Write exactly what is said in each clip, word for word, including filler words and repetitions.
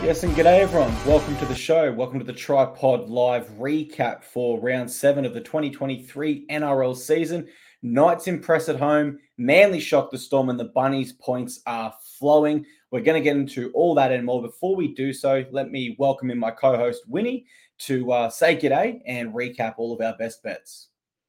Yes, and g'day everyone. Welcome to the show. Welcome to the Tripod Live recap for round seven of the twenty twenty-three N R L season. Knights impress at home. Manly shock the Storm, and the Bunnies points are flowing. We're going to get into all that and more. Before we do so, let me welcome in my co-host Winnie to uh, say g'day and recap all of our best bets.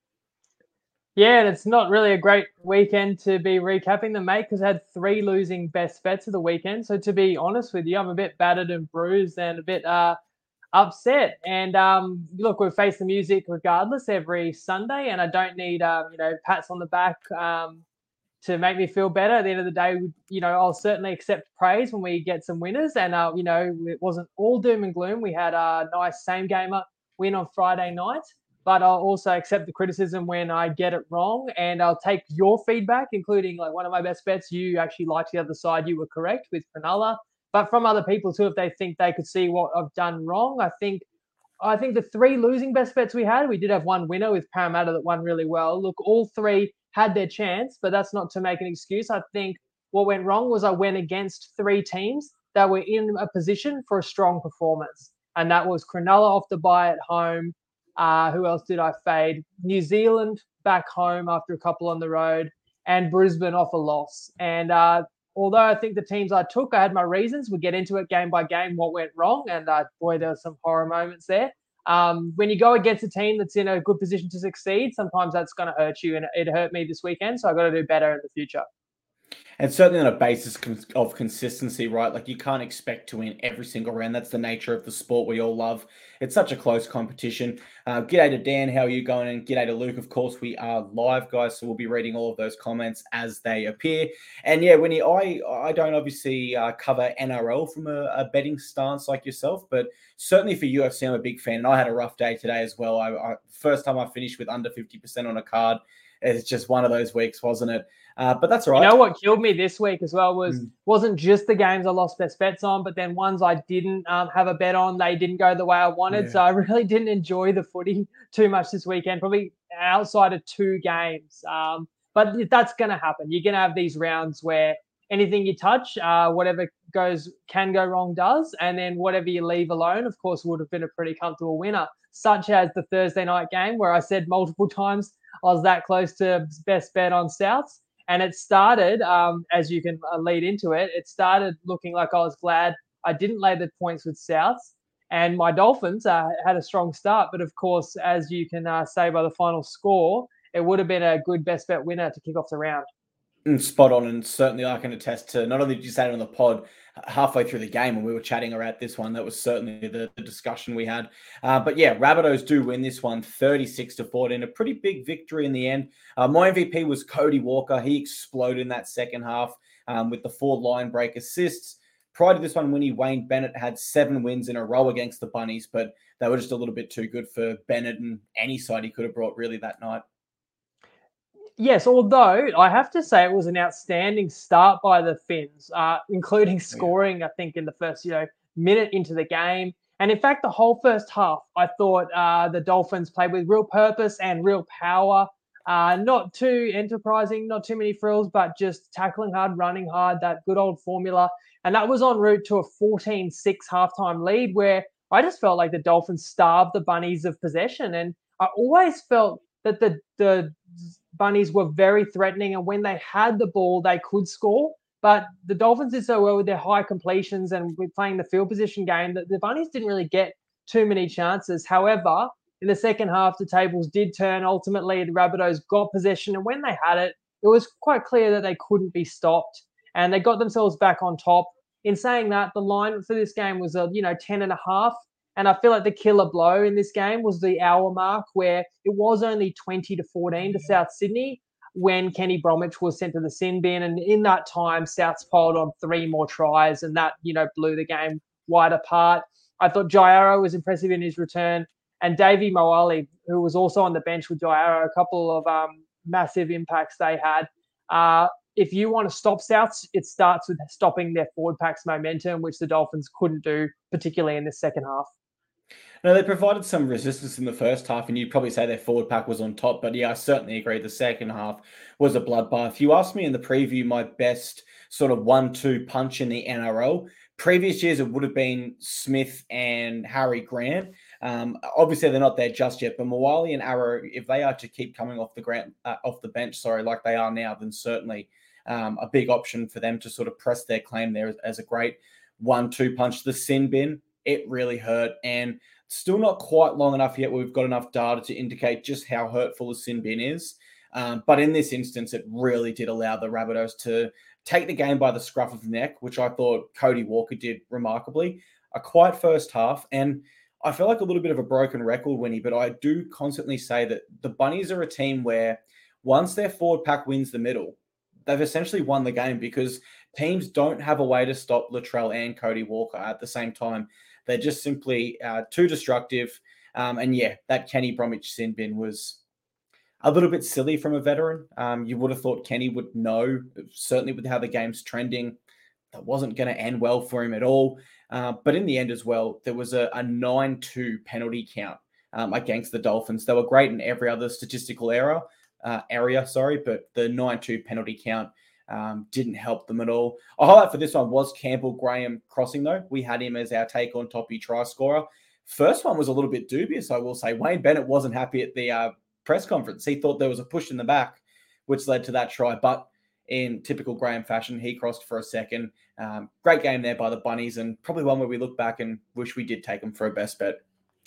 Yeah, and it's not really a great weekend to be recapping them, mate, because I had three losing best bets of the weekend. So to be honest with you, I'm a bit battered and bruised and a bit uh, upset. And um, look, we've faced the music regardless every Sunday, and I don't need um, you know pats on the back um, to make me feel better. At the end of the day, you know, I'll certainly accept praise when we get some winners. And uh, you know, it wasn't all doom and gloom. We had a nice same gamer win on Friday night. But I'll also accept the criticism when I get it wrong, and I'll take your feedback, including like one of my best bets. You actually liked the other side; you were correct with Cronulla, but from other people too, if they think they could see what I've done wrong. I think, I think the three losing best bets we had, we did have one winner with Parramatta that won really well. Look, all three had their chance, but that's not to make an excuse. I think what went wrong was I went against three teams that were in a position for a strong performance, and that was Cronulla off the bye at home. Uh, who else did I fade? New Zealand back home after a couple on the road, and Brisbane off a loss. And uh, although I think the teams I took, I had my reasons. We'll get into it game by game, what went wrong. And uh, boy, there were some horror moments there. Um, when you go against a team that's in a good position to succeed, sometimes that's going to hurt you. And it hurt me this weekend, so I've got to do better in the future. And certainly on a basis of consistency, right? Like you can't expect to win every single round. That's the nature of the sport we all love. It's such a close competition. Uh, g'day to Dan. How are you going? And g'day to Luke. Of course, we are live, guys. So we'll be reading all of those comments as they appear. And yeah, Winnie, I, I don't obviously uh, cover N R L from a, a betting stance like yourself, but certainly for U F C, I'm a big fan. And I had a rough day today as well. I, I first time I finished with under fifty percent on a card. It's just one of those weeks, wasn't it? Uh, but that's all right. You know what killed me this week as well was mm. wasn't just the games I lost best bets on, but then ones I didn't um, have a bet on, they didn't go the way I wanted. Yeah. So I really didn't enjoy the footy too much this weekend, probably outside of two games. Um, but that's going to happen. You're going to have these rounds where anything you touch, uh, whatever goes can go wrong does, and then whatever you leave alone, of course, would have been a pretty comfortable winner, such as the Thursday night game where I said multiple times I was that close to best bet on Souths. And it started, um, as you can uh, lead into it, it started looking like I was glad I didn't lay the points with Souths. And my Dolphins uh, had a strong start. But of course, as you can uh, say by the final score, it would have been a good best bet winner to kick off the round. Spot on, and certainly I can attest to, not only did you say it on the pod halfway through the game when we were chatting about this one, that was certainly the, the discussion we had. Uh, but yeah, Rabbitohs do win this one thirty-six to fourteen, a pretty big victory in the end. Uh, my M V P was Cody Walker. He exploded in that second half um, with the four line break assists. Prior to this one, Winnie, Wayne Bennett had seven wins in a row against the Bunnies, but they were just a little bit too good for Bennett and any side he could have brought really that night. Yes, although I have to say it was an outstanding start by the Finns, uh, including scoring, yeah. I think, in the first you know minute into the game. And in fact, the whole first half, I thought uh, the Dolphins played with real purpose and real power. Uh, not too enterprising, not too many frills, but just tackling hard, running hard, that good old formula. And that was en route to a fourteen six halftime lead where I just felt like the Dolphins starved the Bunnies of possession. And I always felt that the the Bunnies were very threatening, and when they had the ball, they could score. But the Dolphins did so well with their high completions and with playing the field position game that the Bunnies didn't really get too many chances. However, in the second half, the tables did turn. Ultimately, the Rabbitohs got possession, and when they had it, it was quite clear that they couldn't be stopped, and they got themselves back on top. In saying that, the line for this game was, a you know, ten and a half. And I feel like the killer blow in this game was the hour mark where it was only twenty to fourteen to South Sydney when Kenny Bromwich was sent to the sin bin. And in that time, Souths piled on three more tries, and that, you know, blew the game wide apart. I thought Jairo was impressive in his return. And Davey Moali, who was also on the bench with Jairo, a couple of um, massive impacts they had. Uh, if you want to stop Souths, it starts with stopping their forward pack's momentum, which the Dolphins couldn't do, particularly in the second half. No, they provided some resistance in the first half, and you'd probably say their forward pack was on top. But yeah, I certainly agree. The second half was a bloodbath. You asked me in the preview my best sort of one two punch in the N R L. Previous years, it would have been Smith and Harry Grant. Um, obviously, they're not there just yet, but Moali and Arrow, if they are to keep coming off the grant, uh, off the bench, sorry, like they are now, then certainly um, a big option for them to sort of press their claim there as, as a great one two punch. The sin bin, it really hurt, and still not quite long enough yet where we've got enough data to indicate just how hurtful the sin bin is. Um, but in this instance, it really did allow the Rabbitohs to take the game by the scruff of the neck, which I thought Cody Walker did remarkably. A quiet first half, and I feel like a little bit of a broken record, Winnie, but I do constantly say that the Bunnies are a team where once their forward pack wins the middle, they've essentially won the game because teams don't have a way to stop Latrell and Cody Walker at the same time. They're just simply uh, too destructive. Um, and yeah, that Kenny Bromwich sin bin was a little bit silly from a veteran. Um, you would have thought Kenny would know, certainly with how the game's trending, that wasn't going to end well for him at all. Uh, but in the end as well, there was a, a nine two penalty count um, against the Dolphins. They were great in every other statistical area, uh, area, sorry, but the nine two penalty count um, didn't help them at all. A highlight for this one was Campbell Graham crossing, though. We had him as our take on toppy try scorer. First one was a little bit dubious, I will say. Wayne Bennett wasn't happy at the uh, press conference. He thought there was a push in the back, which led to that try. But in typical Graham fashion, he crossed for a second. Um, great game there by the Bunnies, and probably one where we look back and wish we did take them for a best bet.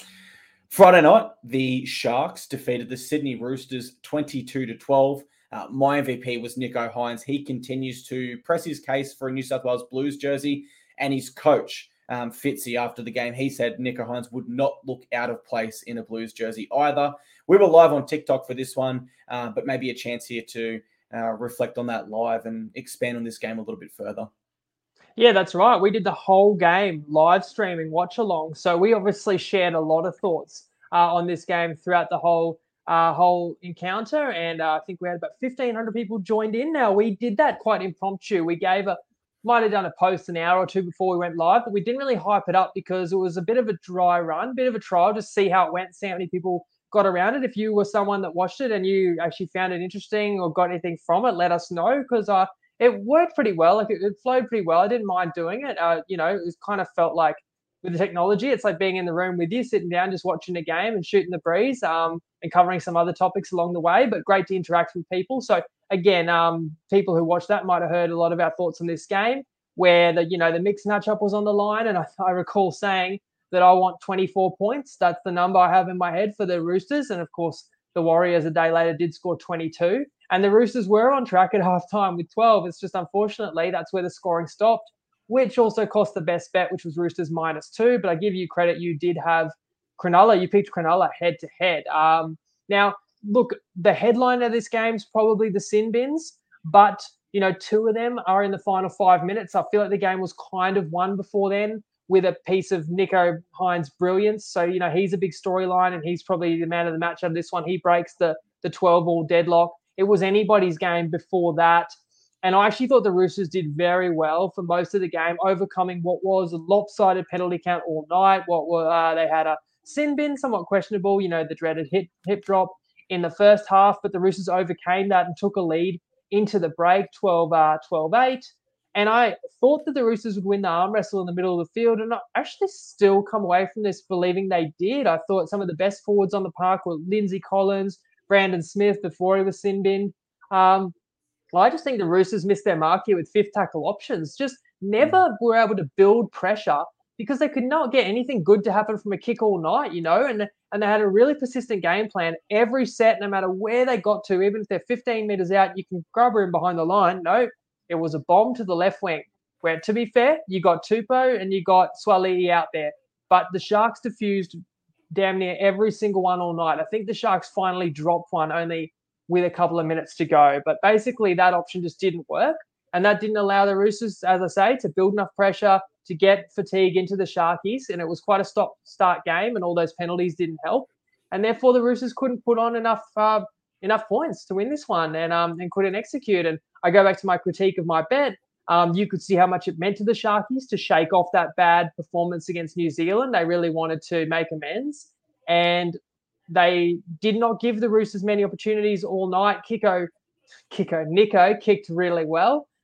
Friday night, the Sharks defeated the Sydney Roosters twenty-two to twelve. Uh, my M V P was Nicho Hynes. He continues to press his case for a New South Wales Blues jersey, and his coach, um, Fitzy, after the game, he said Nicho Hynes would not look out of place in a Blues jersey either. We were live on TikTok for this one, uh, but maybe a chance here to uh, reflect on that live and expand on this game a little bit further. Yeah, that's right. We did the whole game live streaming, watch along. So we obviously shared a lot of thoughts uh, on this game throughout the whole uh, whole encounter. And uh, I think we had about fifteen hundred people joined in. Now, we did that quite impromptu. We gave a, might have done a post an hour or two before we went live, but we didn't really hype it up because it was a bit of a dry run, bit of a trial, just see how it went, see how many people got around it. If you were someone that watched it and you actually found it interesting or got anything from it, let us know, because uh, it worked pretty well. Like it, it flowed pretty well. I didn't mind doing it. Uh, you know, it was kind of felt like with the technology, it's like being in the room with you, sitting down, just watching a game and shooting the breeze um, and covering some other topics along the way, but great to interact with people. So again, um, people who watched that might have heard a lot of our thoughts on this game where the, you know, the mixed matchup was on the line. And I, I recall saying that I want twenty-four points. That's the number I have in my head for the Roosters. And of course, the Warriors a day later did score twenty-two. And the Roosters were on track at halftime with twelve. It's just unfortunately that's where the scoring stopped, which also cost the best bet, which was Roosters minus two. But I give you credit, you did have Cronulla. You picked Cronulla head to head. Um, now, look, the headline of this game is probably the sin bins, but you know, two of them are in the final five minutes. I feel like the game was kind of won before then with a piece of Nicho Hynes' brilliance. So, you know, he's a big storyline and he's probably the man of the match of this one. He breaks the the twelve-all deadlock. It was anybody's game before that. And I actually thought the Roosters did very well for most of the game, overcoming what was a lopsided penalty count all night. What were uh, they had a sin bin, somewhat questionable, you know, the dreaded hip, hip drop in the first half, but the Roosters overcame that and took a lead into the break, twelve eight. And I thought that the Roosters would win the arm wrestle in the middle of the field, and I actually still come away from this believing they did. I thought some of the best forwards on the park were Lindsay Collins, Brandon Smith before he was sin binned. Um, I just think the Roosters missed their mark here with fifth tackle options. Just never were able to build pressure because they could not get anything good to happen from a kick all night, you know, and, and they had a really persistent game plan. Every set, no matter where they got to, even if they're fifteen metres out, you can grab in behind the line. No, it was a bomb to the left wing, where, to be fair, you got Tupou and you got Swaliti out there. But the Sharks diffused damn near every single one all night. I think the Sharks finally dropped one only with a couple of minutes to go. But basically, that option just didn't work. And that didn't allow the Roosters, as I say, to build enough pressure to get fatigue into the Sharkies. And it was quite a stop-start game, and all those penalties didn't help. And therefore, the Roosters couldn't put on enough uh, enough points to win this one and um, and couldn't execute. And I go back to my critique of my bet. Um, you could see how much it meant to the Sharkies to shake off that bad performance against New Zealand. They really wanted to make amends. And they did not give the Roosters many opportunities all night. Kiko, Kiko, Nicho kicked really well.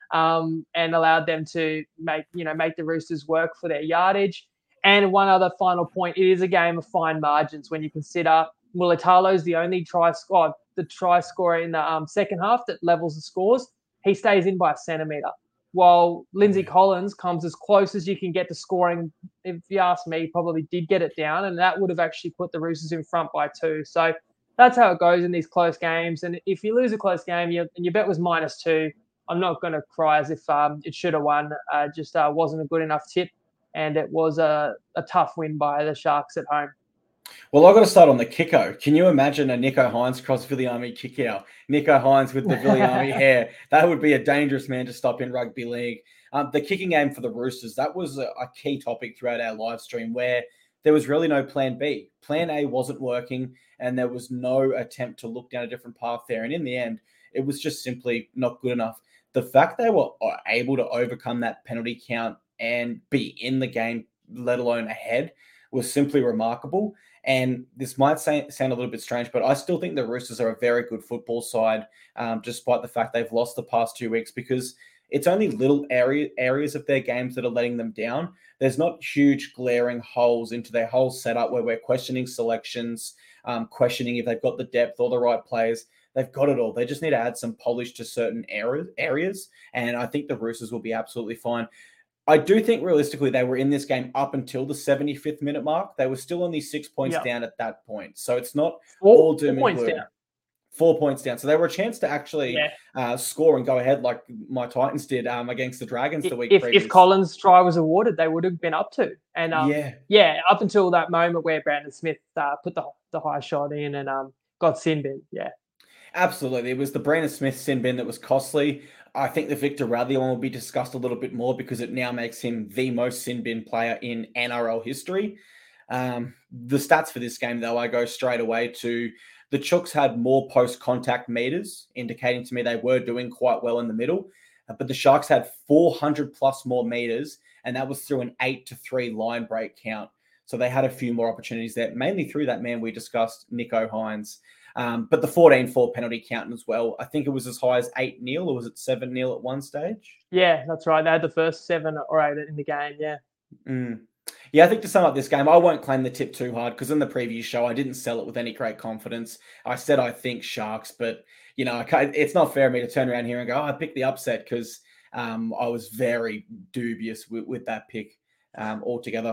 um, and allowed them to make you know make the Roosters work for their yardage. And one other final point: it is a game of fine margins when you consider Mulatalo is the only try score, the try scorer in the um, second half that levels the scores. He stays in by a centimetre, while Lindsay Collins comes as close as you can get to scoring. If you ask me, probably did get it down, and that would have actually put the Roosters in front by two. So that's how it goes in these close games. And if you lose a close game you, and your bet was minus two, I'm not going to cry as if um, it should have won. Uh, just uh, wasn't a good enough tip, and it was a, a tough win by the Sharks at home. Well, I've got to start on the kicko. Can you imagine a Nicho Hynes cross Viliami kick out? Nicho Hynes with the Viliami hair. That would be a dangerous man to stop in rugby league. Um, the kicking game for the Roosters, that was a, a key topic throughout our live stream where there was really no plan B. Plan A wasn't working, and there was no attempt to look down a different path there. And in the end, it was just simply not good enough. The fact they were able to overcome that penalty count and be in the game, let alone ahead, was simply remarkable. And this might say, sound a little bit strange, but I still think the Roosters are a very good football side, um, despite the fact they've lost the past two weeks, because it's only little area, areas of their games that are letting them down. There's not huge glaring holes into their whole setup where we're questioning selections, um, questioning if they've got the depth or the right players. They've got it all. They just need to add some polish to certain areas, and I think the Roosters will be absolutely fine. I do think realistically they were in this game up until the seventy-fifth minute mark. They were still only six points yep. down at that point. So it's not four, all doom four and points gloom. down. Four points down. So they were a chance to actually yeah. uh, score and go ahead like my Titans did um, against the Dragons the week if, previous. If Collins' try was awarded, they would have been up to. And um, yeah. yeah, up until that moment where Brandon Smith uh, put the, the high shot in and um, got sin bin. Yeah. Absolutely. It was the Brandon Smith sin bin that was costly. I think the Victor Radley one will be discussed a little bit more because it now makes him the most sin bin player in N R L history. Um, the stats for this game, though, I go straight away to the Chooks had more post-contact meters, indicating to me they were doing quite well in the middle. But the Sharks had four hundred plus more meters, and that was through an eight to three line break count. So they had a few more opportunities there, mainly through that man we discussed, Nicho Hynes. Um, but the fourteen four penalty counting as well. I think it was as high as eight nil, or was it seven nil at one stage? Yeah, that's right. They had the first seven or eight in the game, yeah. Mm. Yeah, I think to sum up this game, I won't claim the tip too hard because in the previous show, I didn't sell it with any great confidence. I said I think Sharks, but, you know, it's not fair of me to turn around here and go, oh, I picked the upset because um, I was very dubious with, with that pick um, altogether.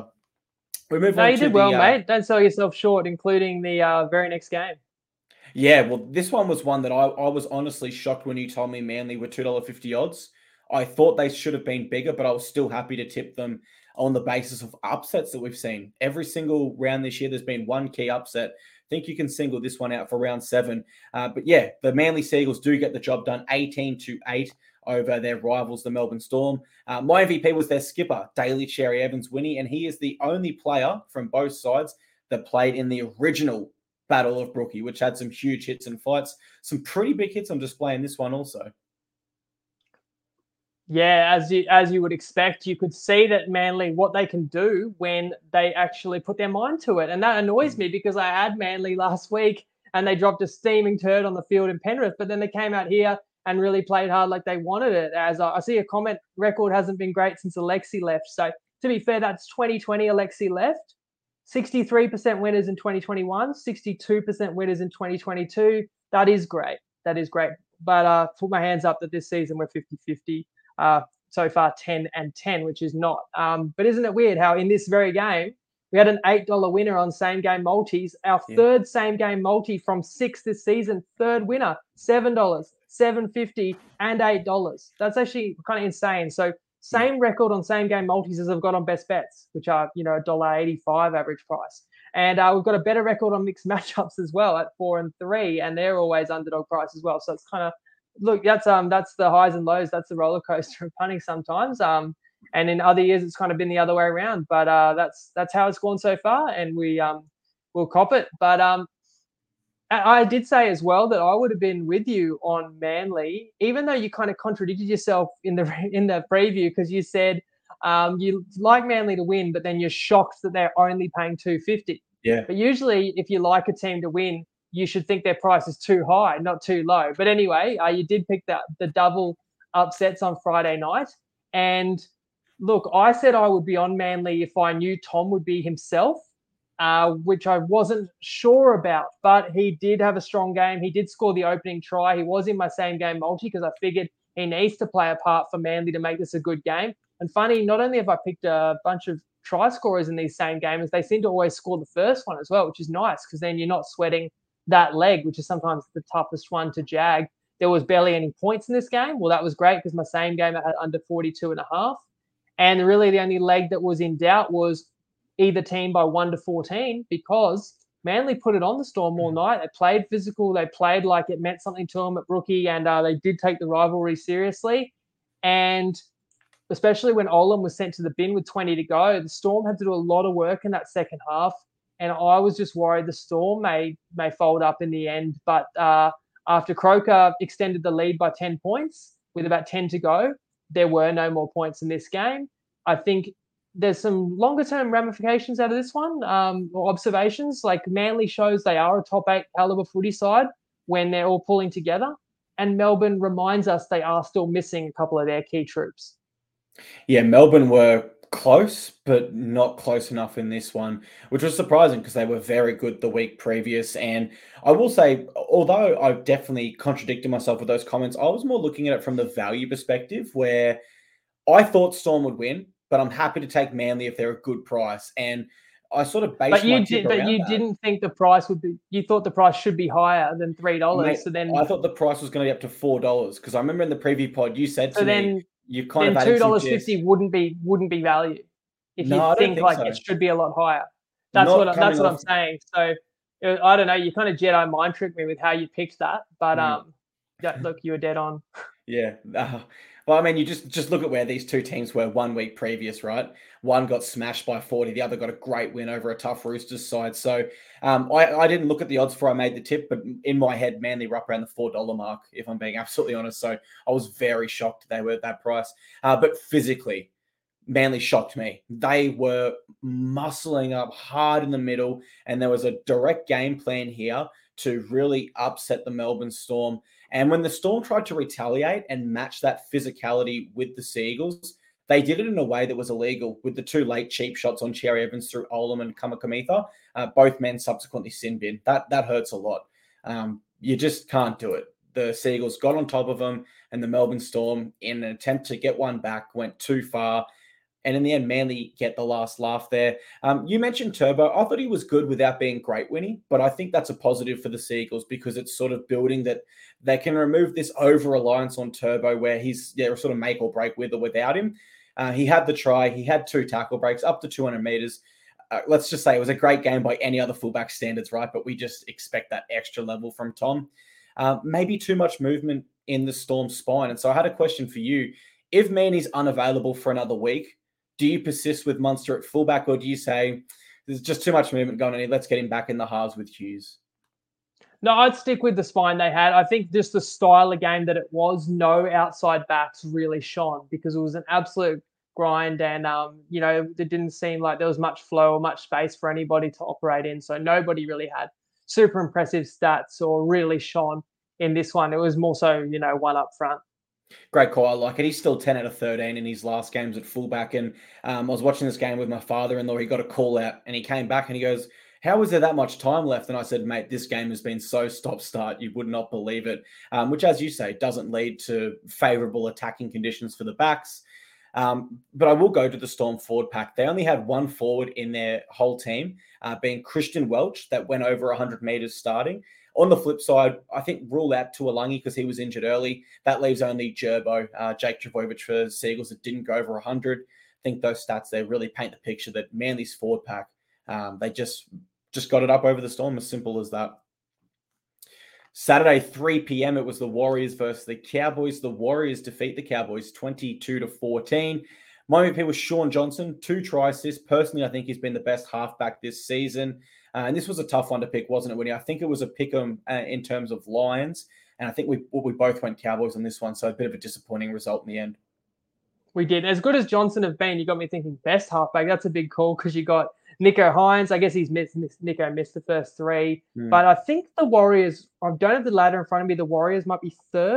We move no, on you to did well, the, uh, mate. Don't sell yourself short, including the uh, very next game. Yeah, well, this one was one that I, I was honestly shocked when you told me Manly were two dollars fifty odds. I thought they should have been bigger, but I was still happy to tip them on the basis of upsets that we've seen. Every single round this year, there's been one key upset. I think you can single this one out for round seven. Uh, but yeah, the Manly Seagulls do get the job done eighteen to eight over their rivals, the Melbourne Storm. Uh, my M V P was their skipper, Daly Cherry Evans-Winnie, and he is the only player from both sides that played in the original Battle of Brookie, which had some huge hits and fights. Some pretty big hits on display in this one also. Yeah, as you as you would expect, you could see that Manly, what they can do when they actually put their mind to it. And that annoys mm. me because I had Manly last week and they dropped a steaming turd on the field in Penrith, but then they came out here and really played hard like they wanted it. As I, I see a comment, record hasn't been great since Alexi left. So to be fair, that's twenty twenty Alexi left. sixty-three percent winners in twenty twenty-one, sixty-two percent winners in twenty twenty-two. That is great. That is great. But uh, put my hands up that this season we're fifty-fifty. Uh, so far ten and ten, which is not. Um, but isn't it weird how in this very game, we had an eight dollars winner on same game multis. Our yeah. third same game multi from six this season, third winner, seven dollars, seven dollars fifty, and eight dollars. That's actually kind of insane. So same yeah. record on same game multis as I've got on best bets, which are, you know, one dollar eighty-five average price. And uh, we've got a better record on mixed matchups as well at four and three, and they're always underdog price as well. So it's kind of, look, that's um that's the highs and lows. That's the roller coaster of punting sometimes. Um, and in other years it's kind of been the other way around. But uh, that's that's how it's gone so far, and we um will cop it. But um, I did say as well that I would have been with you on Manly, even though you kind of contradicted yourself in the in the preview because you said um you like Manly to win, but then you're shocked that they're only paying two fifty. Yeah. But usually, if you like a team to win, you should think their price is too high, not too low. But anyway, uh, you did pick that the double upsets on Friday night. And look, I said I would be on Manly if I knew Tom would be himself, uh, which I wasn't sure about. But he did have a strong game. He did score the opening try. He was in my same game multi because I figured he needs to play a part for Manly to make this a good game. And funny, not only have I picked a bunch of try scorers in these same games, they seem to always score the first one as well, which is nice because then you're not sweating that leg, which is sometimes the toughest one to jag. There was barely any points in this game. Well, that was great because my same game I had under forty-two and a half. And really the only leg that was in doubt was either team by one to fourteen because Manly put it on the Storm all night. They played physical. They played like it meant something to them at Brookie, and uh, they did take the rivalry seriously. And especially when Olam was sent to the bin with twenty to go, the Storm had to do a lot of work in that second half. And I was just worried the Storm may may fold up in the end. But uh, after Croker extended the lead by ten points with about ten to go, there were no more points in this game. I think there's some longer-term ramifications out of this one, um, or observations. Like Manly shows they are a top eight caliber footy side when they're all pulling together. And Melbourne reminds us they are still missing a couple of their key troops. Yeah, Melbourne were close, but not close enough in this one, which was surprising because they were very good the week previous. And I will say, although I've definitely contradicted myself with those comments, I was more looking at it from the value perspective where I thought Storm would win, but I'm happy to take Manly if they're a good price. And I sort of based but you my tip did, but around you that. didn't think the price would be. You thought the price should be higher than three dollars. So then I thought the price was going to be up to four dollars because I remember in the preview pod you said so to then, me you kind then of two dollars fifty wouldn't be wouldn't be value if No, you I don't think, think like so. it should be a lot higher. That's Not what that's coming what I'm off- saying. So uh, I don't know. You kind of Jedi mind tricked me with how you picked that, but Mm. um, yeah, look, you were dead on. Yeah. Uh, well, I mean, you just just look at where these two teams were one week previous, right? One got smashed by forty, the other got a great win over a tough Roosters side. So um, I, I didn't look at the odds before I made the tip, but in my head, Manly were up around the four dollars mark, if I'm being absolutely honest. So I was very shocked they were at that price. Uh, but physically, Manly shocked me. They were muscling up hard in the middle, and there was a direct game plan here to really upset the Melbourne Storm. And when the Storm tried to retaliate and match that physicality with the Seagulls, they did it in a way that was illegal with the two late cheap shots on Cherry Evans through Olam and Kamakamitha. Uh, both men subsequently sin bin. That, that hurts a lot. Um, you just can't do it. The Seagulls got on top of them, and the Melbourne Storm, in an attempt to get one back, went too far. And in the end, Manly get the last laugh there. Um, you mentioned Turbo. I thought he was good without being great winning, but I think that's a positive for the Seagulls because it's sort of building that they can remove this over-reliance on Turbo where he's yeah, sort of make or break with or without him. Uh, he had the try. He had two tackle breaks up to two hundred meters. Uh, let's just say it was a great game by any other fullback standards, right? But we just expect that extra level from Tom. Uh, maybe too much movement in the Storm spine. And so I had a question for you. If Manny's unavailable for another week, do you persist with Munster at fullback, or do you say there's just too much movement going on here? Let's get him back in the halves with Hughes. No, I'd stick with the spine they had. I think just the style of game that it was, no outside backs really shone because it was an absolute grind, and um, you know, it didn't seem like there was much flow or much space for anybody to operate in. So nobody really had super impressive stats or really shone in this one. It was more so, you know, one up front. Great call. I like it. He's still ten out of thirteen in his last games at fullback. And um, I was watching this game with my father-in-law. He got a call out and he came back and he goes, how is there that much time left? And I said, mate, this game has been so stop-start. You would not believe it. Um, which, as you say, doesn't lead to favourable attacking conditions for the backs. Um, but I will go to the Storm forward pack. They only had one forward in their whole team, uh, being Christian Welch, that went over one hundred metres starting. On the flip side, I think rule out Tuolangi because he was injured early. That leaves only Gerbo, uh, Jake Trbojevic for Seagulls that didn't go over one hundred. I think those stats there really paint the picture that Manly's forward pack, um, they just, just got it up over the Storm, as simple as that. Saturday, three p.m., it was the Warriors versus the Cowboys. The Warriors defeat the Cowboys twenty-two to fourteen. My M V P was Sean Johnson, two try assists. Personally, I think he's been the best halfback this season. Uh, and this was a tough one to pick, wasn't it, Winnie? I think it was a pick 'em uh, in terms of Lions. And I think we we both went Cowboys on this one. So a bit of a disappointing result in the end. We did. As good as Johnson have been, you got me thinking best halfback. That's a big call because you got Nicho Hynes. I guess he's missed, missed Nicho missed the first three. Mm. But I think the Warriors, I don't have the ladder in front of me. The Warriors might be third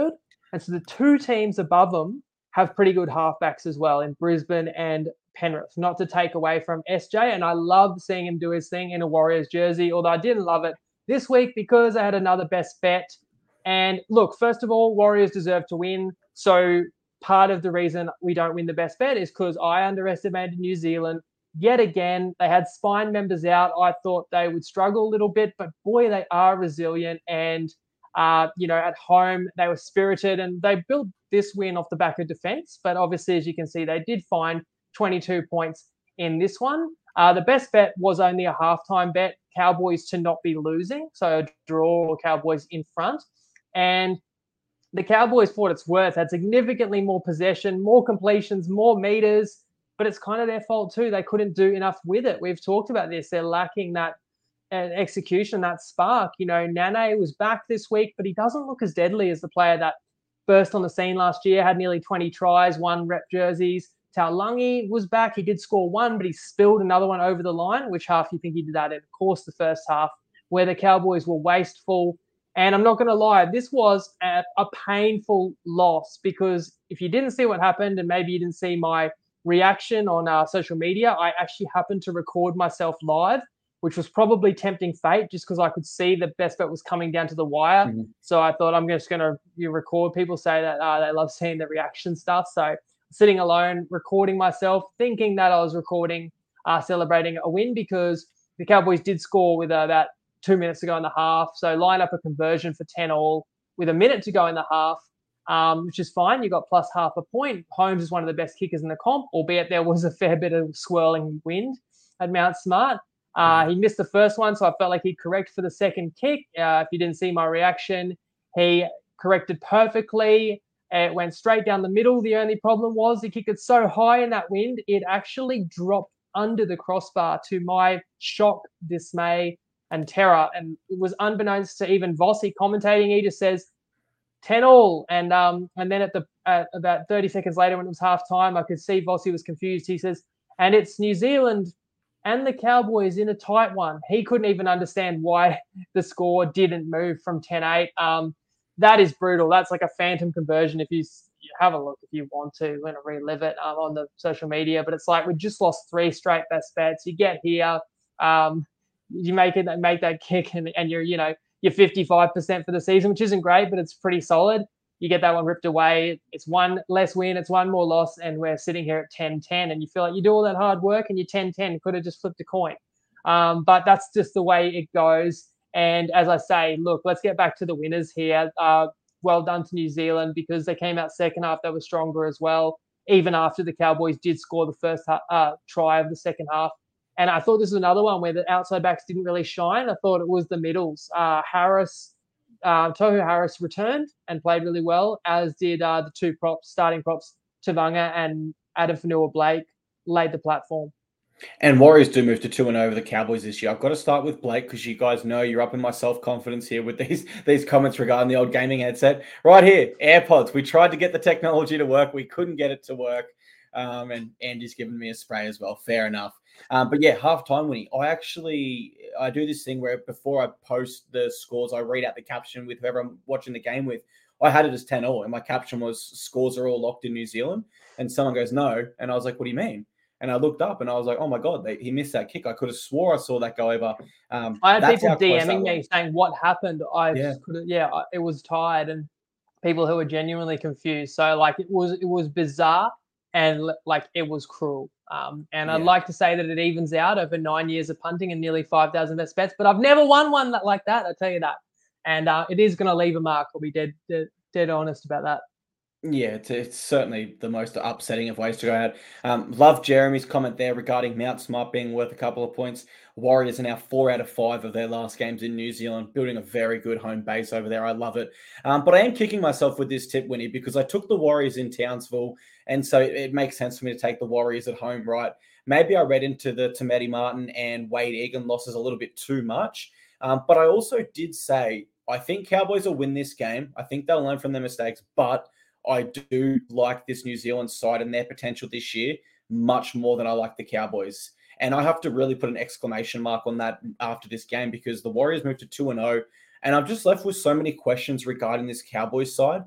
And so the two teams above them have pretty good halfbacks as well in Brisbane and Penrith, not to take away from S J. And I love seeing him do his thing in a Warriors jersey, although I didn't love it this week because I had another best bet. And look, first of all, Warriors deserve to win. So part of the reason we don't win the best bet is because I underestimated New Zealand. Yet again, they had spine members out. I thought they would struggle a little bit, but boy, they are resilient. And, uh, you know, at home, they were spirited and they built this win off the back of defense. But obviously, as you can see, they did find twenty-two points in this one. Uh, the best bet was only a halftime bet, Cowboys to not be losing. So a draw or Cowboys in front. And the Cowboys, for what it's worth, had significantly more possession, more completions, more meters, but it's kind of their fault too. They couldn't do enough with it. We've talked about this. They're lacking that uh, execution, that spark. You know, Nane was back this week, but he doesn't look as deadly as the player that burst on the scene last year, had nearly twenty tries, won rep jerseys. Taulagi was back. He did score one, but he spilled another one over the line, which half you think he did that in, of course, the first half, where the Cowboys were wasteful. And I'm not going to lie, this was a, a painful loss because if you didn't see what happened and maybe you didn't see my reaction on uh, social media, I actually happened to record myself live, which was probably tempting fate just because I could see the best bet was coming down to the wire. Mm-hmm. So I thought I'm just going to you know, record. People say that uh, they love seeing the reaction stuff. So sitting alone, recording myself, thinking that I was recording, uh, celebrating a win because the Cowboys did score with uh, about two minutes to go in the half. So line up a conversion for ten all with a minute to go in the half, um, which is fine. You got plus half a point. Holmes is one of the best kickers in the comp, albeit there was a fair bit of swirling wind at Mount Smart. Uh, he missed the first one, so I felt like he'd correct for the second kick. Uh, if you didn't see my reaction, he corrected perfectly. It went straight down the middle. The only problem was he kicked it so high in that wind, it actually dropped under the crossbar to my shock, dismay, and terror. And it was unbeknownst to even Vossi commentating. He just says ten all. And um, and then at the at about thirty seconds later, when it was half time, I could see Vossi was confused. He says, and it's New Zealand and the Cowboys in a tight one. He couldn't even understand why the score didn't move from ten eight. Um, that is brutal. That's like a phantom conversion. If you, you have a look, if you want to, we're going to relive it um, on the social media. But it's like we just lost three straight best bets. You get here, um, you make it, make that kick, and, and you're, you know, you're fifty-five percent for the season, which isn't great, but it's pretty solid. You get that one ripped away. It's one less win. It's one more loss, and we're sitting here at ten ten. And you feel like you do all that hard work, and you're ten ten. Could have just flipped a coin. Um, but that's just the way it goes. And as I say, look, let's get back to the winners here. Uh, well done to New Zealand because they came out second half. They were stronger as well, even after the Cowboys did score the first uh, try of the second half. And I thought this was another one where the outside backs didn't really shine. I thought it was the middles. Uh, Harris, uh, Tohu Harris returned and played really well, as did uh, the two props, starting props, Tavanga and Adam Fanua-Blake, laid the platform. And Warriors do move to two and over the Cowboys this year. I've got to start with Blake because you guys know you're up in my self-confidence here with these, these comments regarding the old gaming headset. Right here, AirPods. We tried to get the technology to work. We couldn't get it to work. Um, and Andy's given me a spray as well. Fair enough. Um, but yeah, halftime winning. I actually, I do this thing where before I post the scores, I read out the caption with whoever I'm watching the game with. I had it as ten all and my caption was scores are all locked in New Zealand. And someone goes, no. And I was like, what do you mean? And I looked up and I was like, oh my God, they, he missed that kick. I could have swore I saw that go over. Um, I had people DMing me saying what happened. I yeah. could have, yeah, it was tied, and people who were genuinely confused. So like it was, it was bizarre and like it was cruel. Um, and yeah. I'd like to say that it evens out over nine years of punting and nearly five thousand best bets, but I've never won one that, like that. I tell you that. And uh, it is going to leave a mark. I'll be dead, dead, dead honest about that. Yeah, it's, it's certainly the most upsetting of ways to go out. Um, love Jeremy's comment there regarding Mount Smart being worth a couple of points. Warriors are now four out of five of their last games in New Zealand, building a very good home base over there. I love it. Um, but I am kicking myself with this tip, Winnie, because I took the Warriors in Townsville, and so it, it makes sense for me to take the Warriors at home, right? Maybe I read into the Tamati Martin and Wade Egan losses a little bit too much. Um, but I also did say, I think Cowboys will win this game. I think they'll learn from their mistakes, but I do like this New Zealand side and their potential this year much more than I like the Cowboys. And I have to really put an exclamation mark on that after this game because the Warriors moved to two and oh. And I'm just left with so many questions regarding this Cowboys side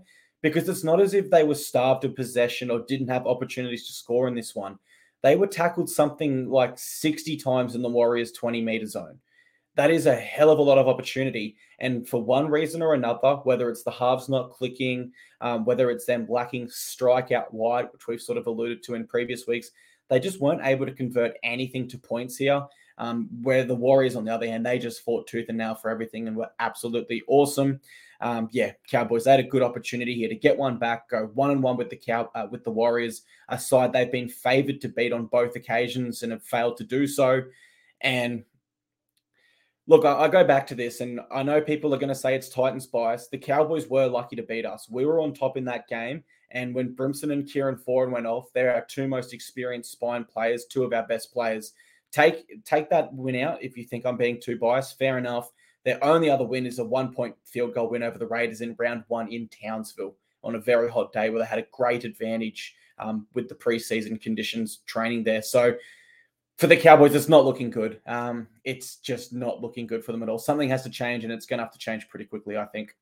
because it's not as if they were starved of possession or didn't have opportunities to score in this one. They were tackled something like sixty times in the Warriors' twenty-meter zone. That is a hell of a lot of opportunity. And for one reason or another, whether it's the halves not clicking, um, whether it's them lacking strike out wide, which we've sort of alluded to in previous weeks, they just weren't able to convert anything to points here. Um, where the Warriors, on the other hand, they just fought tooth and nail for everything and were absolutely awesome. Um, yeah, Cowboys, they had a good opportunity here to get one back, go one and one with the cow uh, with the Warriors, a side they've been favored to beat on both occasions and have failed to do so. And look, I, I go back to this, and I know people are going to say it's Titans bias. The Cowboys were lucky to beat us. We were on top in that game, and when Brimson and Kieran Foran went off, they're our two most experienced spine players, two of our best players. Take take that win out if you think I'm being too biased. Fair enough. Their only other win is a one-point field goal win over the Raiders in round one in Townsville on a very hot day where they had a great advantage um, with the preseason conditions training there. So for the Cowboys, it's not looking good. Um, it's just not looking good for them at all. Something has to change, and it's going to have to change pretty quickly, I think.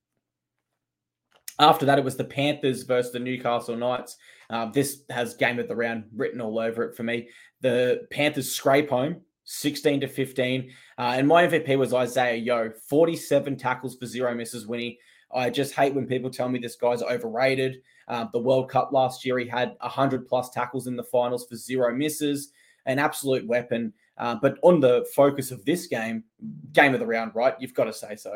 After that, it was the Panthers versus the Newcastle Knights. Uh, this has game of the round written all over it for me. The Panthers scrape home sixteen to fifteen. Uh, and my M V P was Isaiah Yeo, forty-seven tackles for zero misses, Winnie. I just hate when people tell me this guy's overrated. Uh, the World Cup last year, he had one hundred plus tackles in the finals for zero misses. An absolute weapon. Uh, but on the focus of this game, game of the round, right? You've got to say so.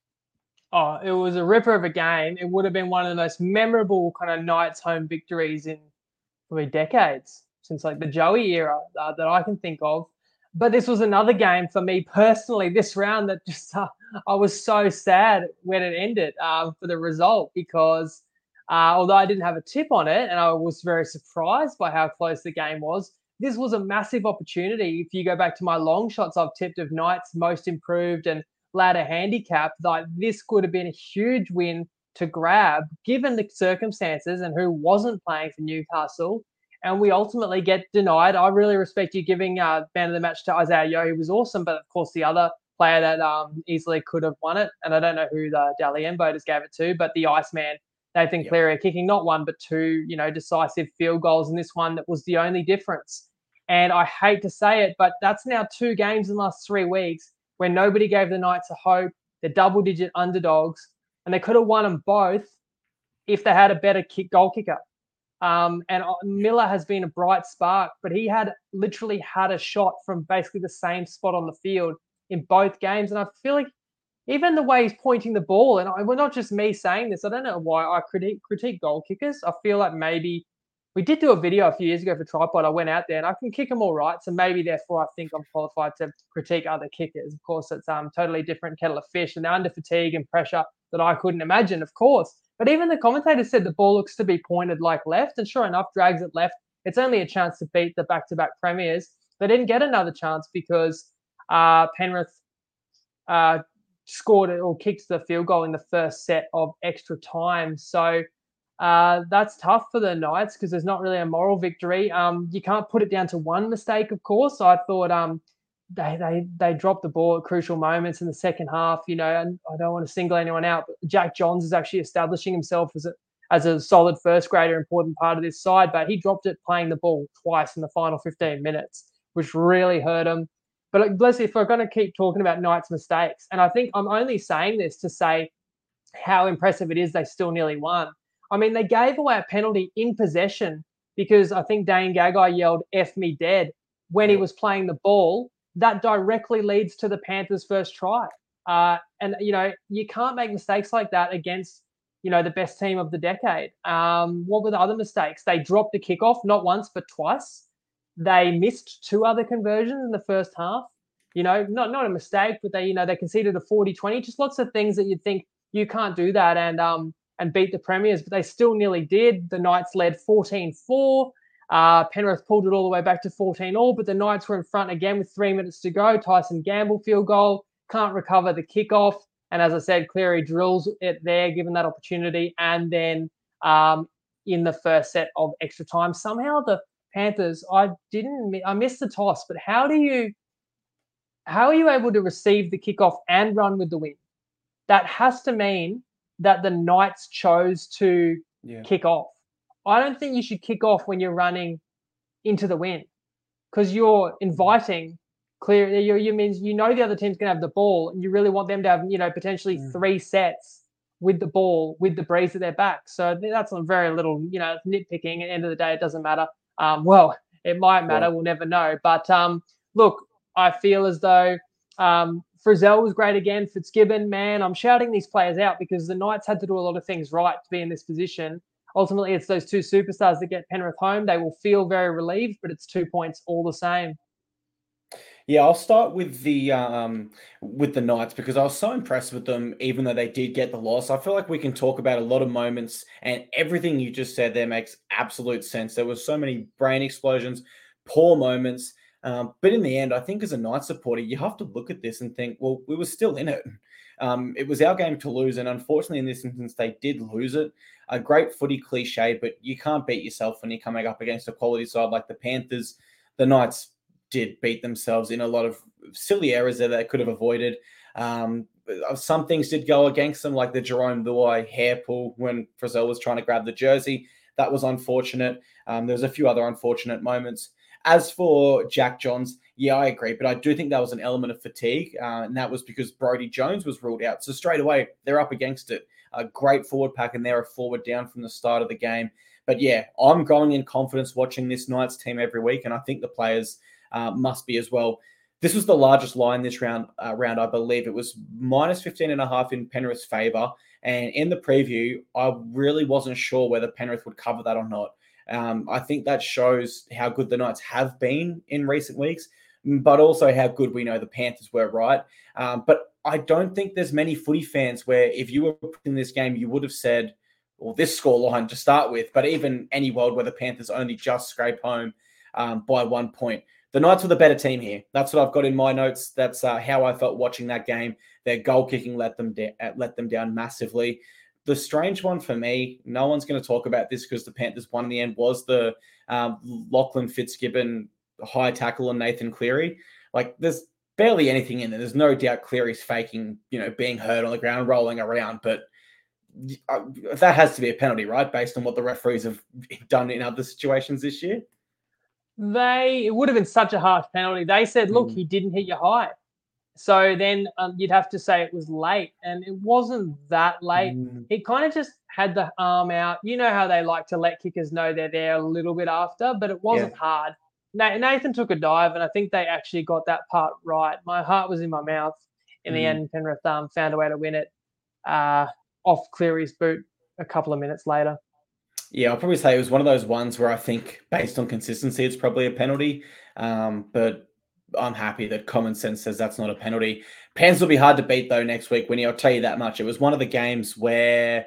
Oh, it was a ripper of a game. It would have been one of the most memorable kind of Knights home victories in probably decades, since like the Joey era uh, that I can think of. But this was another game for me personally, this round, that just uh, I was so sad when it ended um, for the result, because uh, although I didn't have a tip on it and I was very surprised by how close the game was, this was a massive opportunity. If you go back to my long shots I've tipped of Knights most improved and ladder handicap, like this could have been a huge win to grab given the circumstances and who wasn't playing for Newcastle. And we ultimately get denied. I really respect you giving uh, man of the match to Isaiah Yeo. He was awesome, but of course the other player that um, easily could have won it, and I don't know who the Dalian voters gave it to, but the Iceman, Nathan yep. Cleary, kicking not one but two, you know, decisive field goals in this one that was the only difference. And I hate to say it, but that's now two games in the last three weeks where nobody gave the Knights a hope. They're double-digit underdogs, and they could have won them both if they had a better kick goal kicker. Um, and Miller has been a bright spark, but he had literally had a shot from basically the same spot on the field in both games. And I feel like even the way he's pointing the ball, and I, well, not just me saying this, I don't know why I critique, critique goal kickers. I feel like maybe we did do a video a few years ago for Tripod. I went out there and I can kick them all right. So maybe therefore I think I'm qualified to critique other kickers. Of course, it's um totally different kettle of fish, and they're under fatigue and pressure that I couldn't imagine, of course. But even the commentator said the ball looks to be pointed like left, and sure enough, drags it left. It's only a chance to beat the back-to-back premiers. They didn't get another chance because uh, Penrith uh, scored it or kicked the field goal in the first set of extra time. So uh, that's tough for the Knights because there's not really a moral victory. Um, you can't put it down to one mistake, of course. I thought um, they they they dropped the ball at crucial moments in the second half, you know, and I don't want to single anyone out, but Jack Johns is actually establishing himself as a as a solid first grader, important part of this side, but he dropped it playing the ball twice in the final fifteen minutes, which really hurt him. But bless you, if we're going to keep talking about Knights' mistakes, and I think I'm only saying this to say how impressive it is they still nearly won. I mean, they gave away a penalty in possession because I think Dane Gagai yelled, "F me dead," when he was playing the ball. That directly leads to the Panthers' first try. Uh, and, you know, you can't make mistakes like that against, you know, the best team of the decade. Um, what were the other mistakes? They dropped the kickoff, not once, but twice. They missed two other conversions in the first half. You know, not, not a mistake, but they, you know, they conceded a forty twenty. Just lots of things that you'd think you can't do that and um and beat the Premiers, but they still nearly did. The Knights led fourteen four. Uh, Penrith pulled it all the way back to fourteen all, but the Knights were in front again with three minutes to go. Tyson Gamble field goal, can't recover the kickoff. And as I said, Cleary drills it there, given that opportunity. And then um, in the first set of extra time, somehow the Panthers, I didn't, I missed the toss, but how do you, how are you able to receive the kickoff and run with the win? That has to mean that the Knights chose to Yeah. kick off. I don't think you should kick off when you're running into the wind because you're inviting clear. You, you means you know the other team's going to have the ball, and you really want them to have you know potentially Mm. three sets with the ball with the breeze at their back. So that's a very little you know nitpicking. At the end of the day, it doesn't matter. Um, well, it might matter. Sure. We'll never know. But um, look, I feel as though um, Frizzell was great again. Fitzgibbon, man, I'm shouting these players out because the Knights had to do a lot of things right to be in this position. Ultimately, it's those two superstars that get Penrith home. They will feel very relieved, but it's two points all the same. Yeah, I'll start with the um with the Knights because I was so impressed with them, even though they did get the loss. I feel like we can talk about a lot of moments, and everything you just said there makes absolute sense. There were so many brain explosions, poor moments, um, but in the end, I think as a Knights supporter, you have to look at this and think, well, we were still in it. Um, it was our game to lose, and unfortunately, in this instance, they did lose it. A great footy cliche, but you can't beat yourself when you're coming up against a quality side like the Panthers. The Knights did beat themselves in a lot of silly errors that they could have avoided. Um, some things did go against them, like the Jerome Luai hair pull when Frizzell was trying to grab the jersey. That was unfortunate. Um, there was a few other unfortunate moments. As for Jack Johns, yeah, I agree, but I do think that was an element of fatigue, uh, and that was because Brodie Jones was ruled out. So straight away, they're up against it. A great forward pack, and they're a forward down from the start of the game. But yeah, I'm going in confidence watching this Knights team every week, and I think the players uh, must be as well. This was the largest line this round, uh, round I believe. It was minus fifteen and a half in Penrith's favour. And in the preview, I really wasn't sure whether Penrith would cover that or not. Um, I think that shows how good the Knights have been in recent weeks, but also how good we know the Panthers were, right? Um, but I don't think there's many footy fans where if you were in this game, you would have said, well, this scoreline to start with, but even any world where the Panthers only just scrape home um, by one point. The Knights were the better team here. That's what I've got in my notes. That's uh, how I felt watching that game. Their goal kicking let them da- let them down massively. The strange one for me, no one's going to talk about this because the Panthers won in the end, was the um, Lachlan Fitzgibbon high tackle on Nathan Cleary. Like, there's barely anything in there. There's no doubt Cleary's faking, you know, being hurt on the ground, rolling around, but uh, that has to be a penalty, right? Based on what the referees have done in other situations this year. They it would have been such a harsh penalty. They said, "Look, Mm. he didn't hit your high." So then um, you'd have to say it was late, and it wasn't that late. Mm. He kind of just had the arm out. You know how they like to let kickers know they're there a little bit after, but it wasn't Yeah. hard. Nathan took a dive, and I think they actually got that part right. My heart was in my mouth. In the Mm. end, Penrith um, found a way to win it uh, off Cleary's boot a couple of minutes later. Yeah, I'll probably say it was one of those ones where I think based on consistency, it's probably a penalty. Um, but I'm happy that common sense says that's not a penalty. Pens will be hard to beat though next week, Winnie. I'll tell you that much. It was one of the games where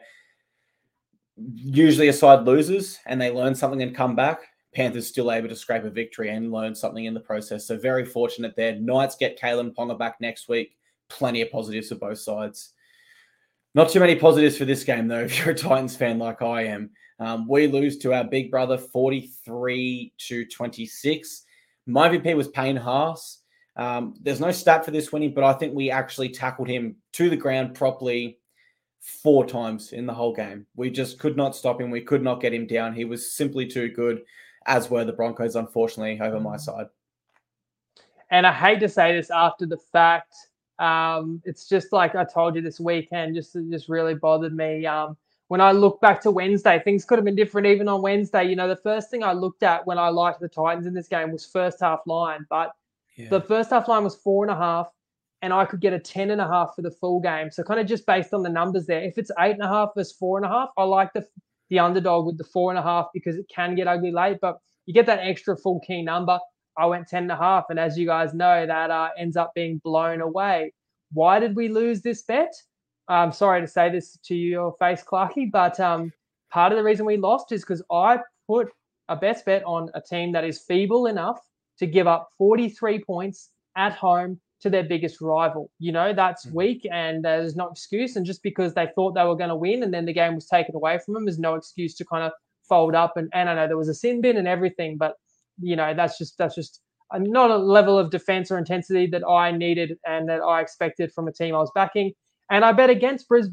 usually a side loses and they learn something and come back. Panthers still able to scrape a victory and learn something in the process. So very fortunate there. Knights get Kalen Ponga back next week. Plenty of positives for both sides. Not too many positives for this game, though, if you're a Titans fan like I am. Um, we lose to our big brother forty-three to twenty-six. My M V P was Payne Haas. Um, there's no stat for this winning, but I think we actually tackled him to the ground properly four times in the whole game. We just could not stop him. We could not get him down. He was simply too good, as were the Broncos, unfortunately, over my side. And I hate to say this after the fact. Um, it's just like I told you this weekend, just it just really bothered me. Um, when I look back to Wednesday, things could have been different even on Wednesday. You know, the first thing I looked at when I liked the Titans in this game was first half line, but Yeah. the first half line was four and a half, and I could get a ten and a half for the full game. So kind of just based on the numbers there. If it's eight and a half versus four and a half, I like the the underdog with the four and a half because it can get ugly late, but you get that extra full key number. I went ten and a half, and as you guys know, that uh, ends up being blown away. Why did we lose this bet? I'm sorry to say this to your face, Clarky, but um, part of the reason we lost is because I put a best bet on a team that is feeble enough to give up forty-three points at home to their biggest rival. You know, that's Mhm. weak, and there's no excuse. And just because they thought they were going to win and then the game was taken away from them is no excuse to kind of fold up. And, and I know there was a sin bin and everything, but you know, that's just that's just a, not a level of defense or intensity that I needed and that I expected from a team I was backing. And I bet against Brisbane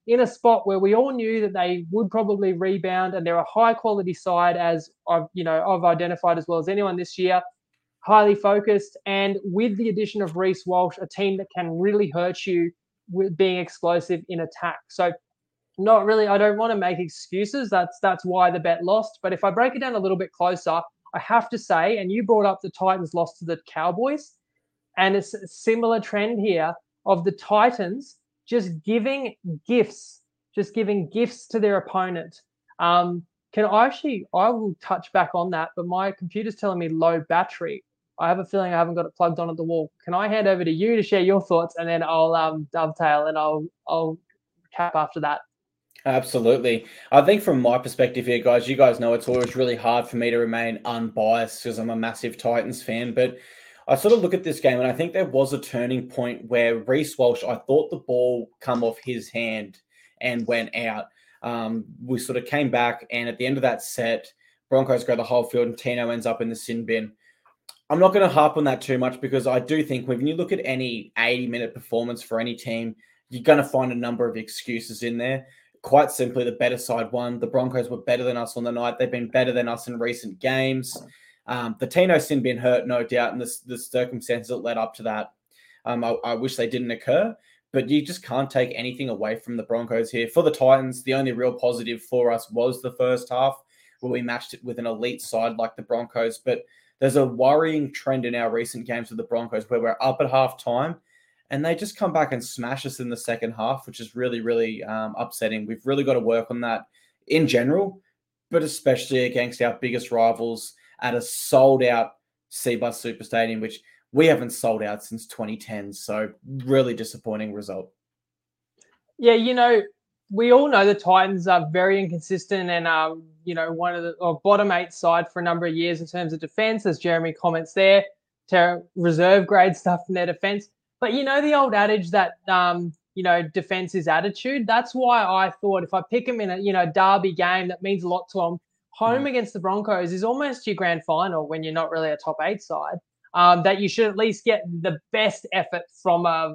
in a spot where we all knew that they would probably rebound, and they're a high quality side, as I've you know I've identified as well as anyone this year, highly focused, and with the addition of Reece Walsh, a team that can really hurt you with being explosive in attack. So not really, I don't want to make excuses. That's that's why the bet lost. But if I break it down a little bit closer, I have to say, and you brought up the Titans lost to the Cowboys, and it's a similar trend here of the Titans just giving gifts, just giving gifts to their opponent. Um, can I actually, I will touch back on that, but my computer's telling me low battery. I have a feeling I haven't got it plugged on at the wall. Can I hand over to you to share your thoughts, and then I'll um, dovetail and I'll I'll cap after that. Absolutely. I think from my perspective here, guys, you guys know it's always really hard for me to remain unbiased because I'm a massive Titans fan. But I sort of look at this game and I think there was a turning point where Reece Walsh, I thought the ball come off his hand and went out. Um, we sort of came back, and at the end of that set, Broncos go the whole field and Tino ends up in the sin bin. I'm not going to harp on that too much because I do think when you look at any eighty-minute performance for any team, you're going to find a number of excuses in there. Quite simply, the better side won. The Broncos were better than us on the night. They've been better than us in recent games. Um, the Tino sin bin hurt, no doubt, and the, the circumstances that led up to that. Um, I, I wish they didn't occur, but you just can't take anything away from the Broncos here. For the Titans, the only real positive for us was the first half where we matched it with an elite side like the Broncos. But there's a worrying trend in our recent games with the Broncos where we're up at halftime and they just come back and smash us in the second half, which is really, really um, upsetting. We've really got to work on that in general, but especially against our biggest rivals at a sold-out Cbus Super Stadium, which we haven't sold out since twenty ten. So really disappointing result. Yeah, you know, we all know the Titans are very inconsistent and, um, you know, one of the or bottom eight side for a number of years in terms of defense, as Jeremy comments there, to reserve grade stuff in their defense. But you know the old adage that, um, you know, defense is attitude? That's why I thought if I pick them in a, you know, derby game that means a lot to them, home mm. against the Broncos is almost your grand final when you're not really a top eight side, um, that you should at least get the best effort from a,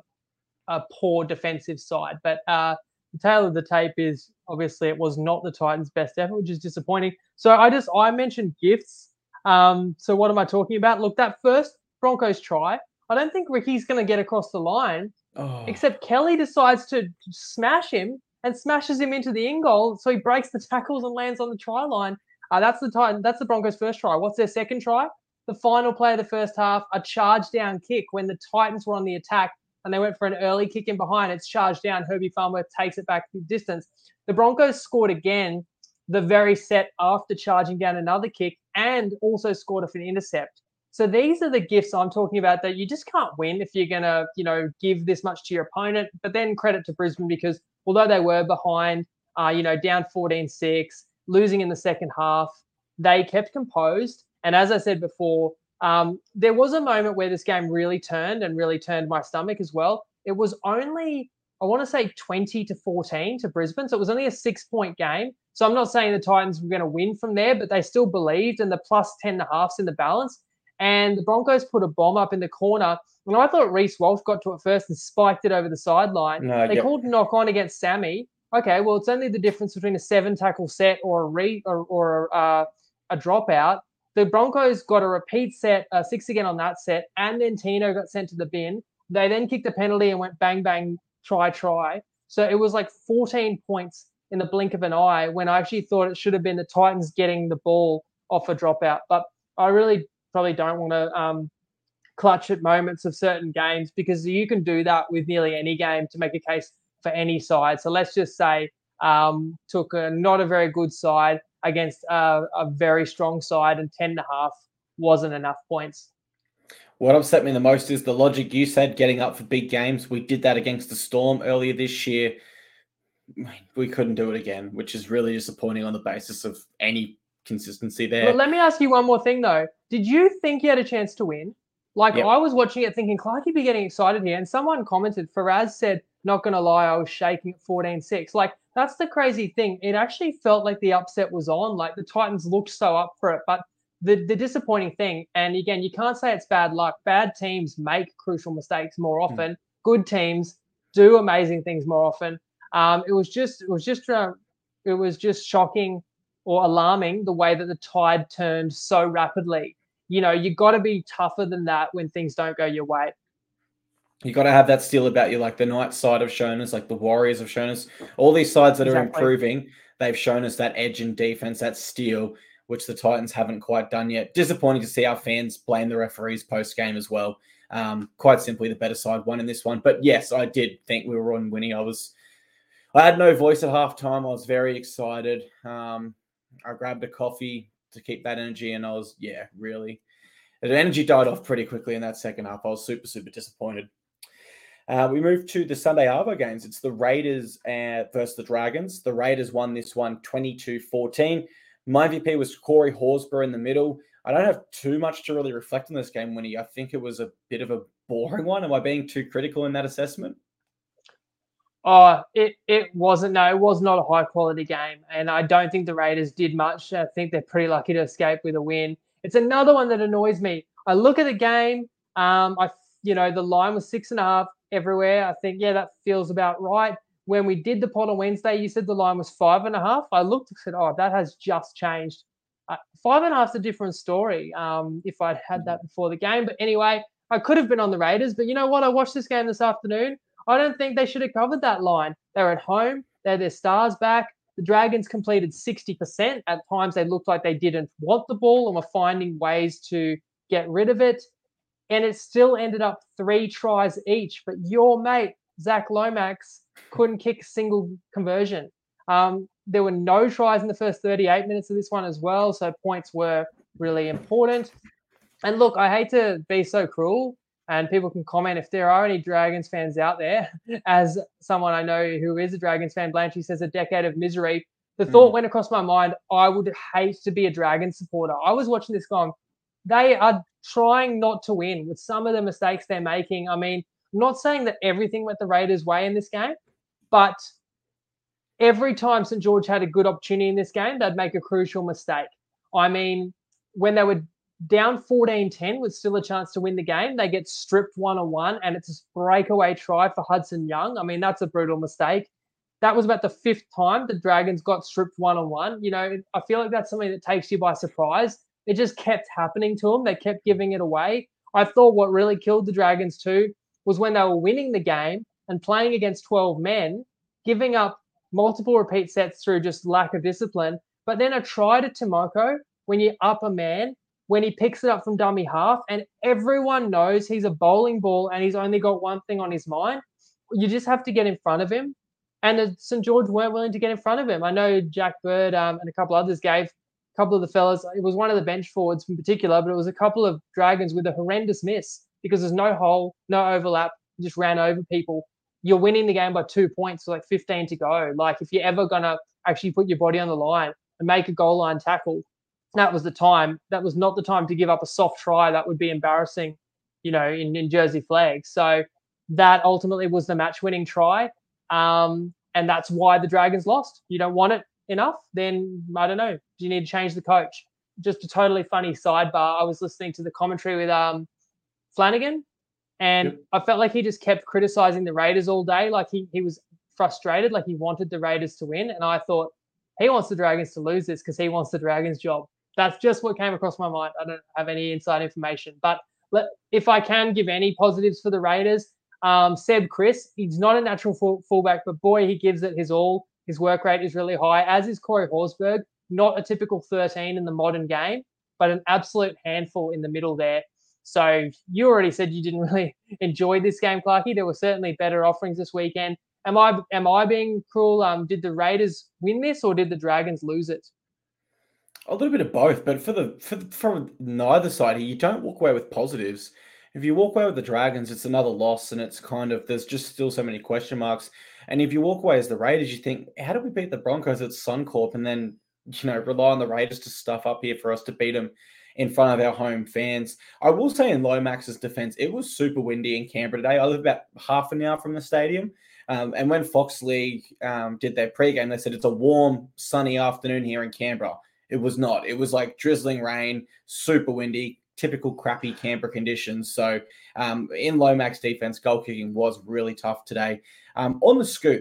a poor defensive side. But uh, the tale of the tape is obviously it was not the Titans' best effort, which is disappointing. So I just, I mentioned gifts. Um, so what am I talking about? Look, that first Broncos try, I don't think Ricky's going to get across the line, oh. except Kelly decides to smash him and smashes him into the in goal. So he breaks the tackles and lands on the try line. Uh, that's the Titan. That's the Broncos' first try. What's their second try? The final play of the first half, a charge down kick when the Titans were on the attack and they went for an early kick in behind. It's charged down. Herbie Farnworth takes it back the distance. The Broncos scored again the very set after charging down another kick and also scored off an intercept. So these are the gifts I'm talking about that you just can't win if you're going to, you know, give this much to your opponent. But then credit to Brisbane because although they were behind, uh, you know, down fourteen six, losing in the second half, they kept composed. And as I said before, um, there was a moment where this game really turned and really turned my stomach as well. It was only, I want to say twenty to fourteen to Brisbane. So it was only a six-point game. So I'm not saying the Titans were going to win from there, but they still believed, and the plus ten and a half's in the balance. And the Broncos put a bomb up in the corner. And I thought Reece Walsh got to it first and spiked it over the sideline. No, they yep. called knock on against Sammy. Okay, well, it's only the difference between a seven tackle set or a re or, or uh, a dropout. The Broncos got a repeat set, uh, six again on that set, and then Tino got sent to the bin. They then kicked a penalty and went bang, bang, try, try. So it was like fourteen points in the blink of an eye when I actually thought it should have been the Titans getting the ball off a dropout. But I really probably don't want to um, clutch at moments of certain games because you can do that with nearly any game to make a case for any side. So let's just say um, took a not a very good side against a, a very strong side, and ten and a half wasn't enough points. What upset me the most is the logic you said, getting up for big games. We did that against the Storm earlier this year. We couldn't do it again, which is really disappointing on the basis of any consistency there. But let me ask you one more thing, though. Did you think you had a chance to win? Like, yep. I was watching it thinking, Clarkie'd be getting excited here. And someone commented, Faraz said, not going to lie, I was shaking at fourteen six. Like, that's the crazy thing. It actually felt like the upset was on. Like, the Titans looked so up for it. But the, the disappointing thing, and again, you can't say it's bad luck. Bad teams make crucial mistakes more often. Mm. Good teams do amazing things more often. Um, it was just, it was just, uh, it was just shocking or alarming the way that the tide turned so rapidly. You know, you got to be tougher than that when things don't go your way. You got to have that steel about you, like the Knights side have shown us, like the Warriors have shown us. All these sides that Exactly. are improving, they've shown us that edge in defense, that steel, which the Titans haven't quite done yet. Disappointing to see our fans blame the referees post-game as well. Um, quite simply, the better side won in this one. But yes, I did think we were on winning. I was, I had no voice at halftime. I was very excited. Um, I grabbed a coffee to keep that energy, and I was, yeah, really. The energy died off pretty quickly in that second half. I was super, super disappointed. Uh, we move to the Sunday Arvo games. It's the Raiders uh, versus the Dragons. The Raiders won this one twenty-two fourteen. My M V P was Corey Horsburgh in the middle. I don't have too much to really reflect on this game, Winnie. I think it was a bit of a boring one. Am I being too critical in that assessment? Oh, it, it wasn't. No, it was not a high quality game. And I don't think the Raiders did much. I think they're pretty lucky to escape with a win. It's another one that annoys me. I look at the game. Um, I, you know, the line was six and a half everywhere. I think, yeah, that feels about right. When we did the pod on Wednesday, you said the line was five and a half. I looked and said, oh, that has just changed. Uh, five and a half is a different story um, if I'd had that before the game. But anyway, I could have been on the Raiders. But you know what? I watched this game this afternoon. I don't think they should have covered that line. They're at home. They had their stars back. The Dragons completed sixty percent. At times, they looked like they didn't want the ball and were finding ways to get rid of it. And it still ended up three tries each. But your mate, Zach Lomax, couldn't kick a single conversion. Um, there were no tries in the first thirty-eight minutes of this one as well. So points were really important. And look, I hate to be so cruel, and people can comment if there are any Dragons fans out there. As someone I know who is a Dragons fan, Blanchy says a decade of misery. The thought mm. went across my mind, I would hate to be a Dragons supporter. I was watching this going, they are trying not to win with some of the mistakes they're making. I mean, I'm not saying that everything went the Raiders' way in this game, but every time Saint George had a good opportunity in this game, they'd make a crucial mistake. I mean, when they were down fourteen ten with still a chance to win the game, they get stripped one-on-one, and it's a breakaway try for Hudson Young. I mean, that's a brutal mistake. That was about the fifth time the Dragons got stripped one-on-one. You know, I feel like that's something that takes you by surprise. It just kept happening to them. They kept giving it away. I thought what really killed the Dragons too was when they were winning the game and playing against twelve men, giving up multiple repeat sets through just lack of discipline. But then a try to Timoko, when you're up a man, when he picks it up from dummy half, and everyone knows he's a bowling ball and he's only got one thing on his mind. You just have to get in front of him. And Saint George weren't willing to get in front of him. I know Jack Bird um, and a couple others gave a couple of the fellas, it was one of the bench forwards in particular, but it was a couple of Dragons with a horrendous miss because there's no hole, no overlap, just ran over people. You're winning the game by two points, so like fifteen to go. Like if you're ever going to actually put your body on the line and make a goal line tackle, that was the time. That was not the time to give up a soft try. That would be embarrassing, you know, in, in Jersey flag. So that ultimately was the match-winning try. Um, and that's why the Dragons lost. You don't want it enough, then I don't know. Do you need to change the coach? Just a totally funny sidebar. I was listening to the commentary with um, Flanagan, and yep. I felt like he just kept criticizing the Raiders all day. Like he he was frustrated, like he wanted the Raiders to win. And I thought, he wants the Dragons to lose this because he wants the Dragons' job. That's just what came across my mind. I don't have any inside information. But let, if I can give any positives for the Raiders, um, Seb Chris, he's not a natural full, fullback, but boy, he gives it his all. His work rate is really high, as is Corey Horsburgh. Not a typical thirteen in the modern game, but an absolute handful in the middle there. So you already said you didn't really enjoy this game, Clarkey. There were certainly better offerings this weekend. Am I am I being cruel? Um, did the Raiders win this, or did the Dragons lose it? A little bit of both, but for the for from neither side here, you don't walk away with positives. If you walk away with the Dragons, it's another loss, and it's kind of there's just still so many question marks. And if you walk away as the Raiders, you think, how did we beat the Broncos at Suncorp, and then you know rely on the Raiders to stuff up here for us to beat them in front of our home fans? I will say in Lomax's defense, it was super windy in Canberra today. I live about half an hour from the stadium. Um, and when Fox League um, did their pregame, they said it's a warm, sunny afternoon here in Canberra. It was not. It was like drizzling rain, super windy, typical crappy Canberra conditions. So um, in Lomax defense, goal kicking was really tough today. Um, on the Scoots,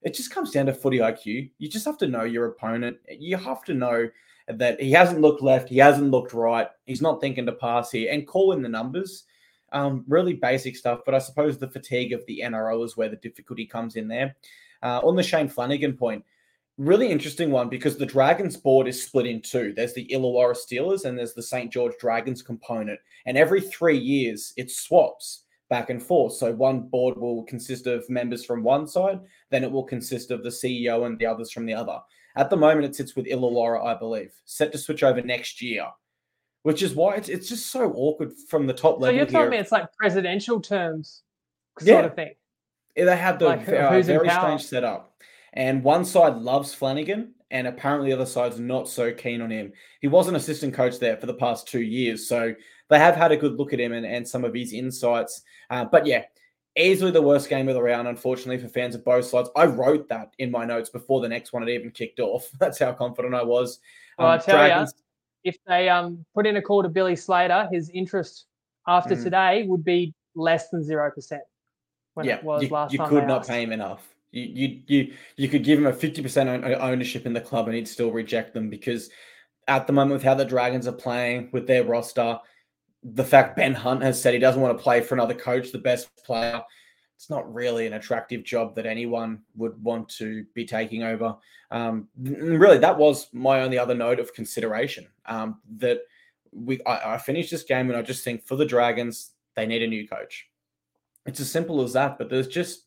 it just comes down to footy I Q. You just have to know your opponent. You have to know that he hasn't looked left, he hasn't looked right, he's not thinking to pass here, and call in the numbers. Um, really basic stuff, but I suppose the fatigue of the N R L is where the difficulty comes in there. Uh, on the Shane Flanagan point, really interesting one because the Dragons board is split in two. There's the Illawarra Steelers and there's the Saint George Dragons component. And every three years, it swaps back and forth. So one board will consist of members from one side, then it will consist of the C E O and the others from the other. At the moment, it sits with Illawarra, I believe, set to switch over next year, which is why it's, it's just so awkward from the top level. So you're telling here. me it's like presidential terms sort yeah. of thing? They have the Like, uh, who's in very power? strange setup. And one side loves Flanagan, and apparently the other side's not so keen on him. He was an assistant coach there for the past two years, so they have had a good look at him and, and some of his insights. Uh, but yeah, easily the worst game of the round, unfortunately, for fans of both sides. I wrote that in my notes before the next one had even kicked off. That's how confident I was. Well, Um, I tell Dragons, you, if they um put in a call to Billy Slater, his interest after Mhm. today would be less than zero percent when yeah, it was you, last you time could they not asked. pay him enough. You, you, you, you could give him a fifty percent ownership in the club and he'd still reject them because at the moment with how the Dragons are playing with their roster, the fact Ben Hunt has said he doesn't want to play for another coach, the best player, it's not really an attractive job that anyone would want to be taking over. Um, really, that was my only other note of consideration. Um, that we, I, I finished this game and I just think for the Dragons, they need a new coach. It's as simple as that. But there's just,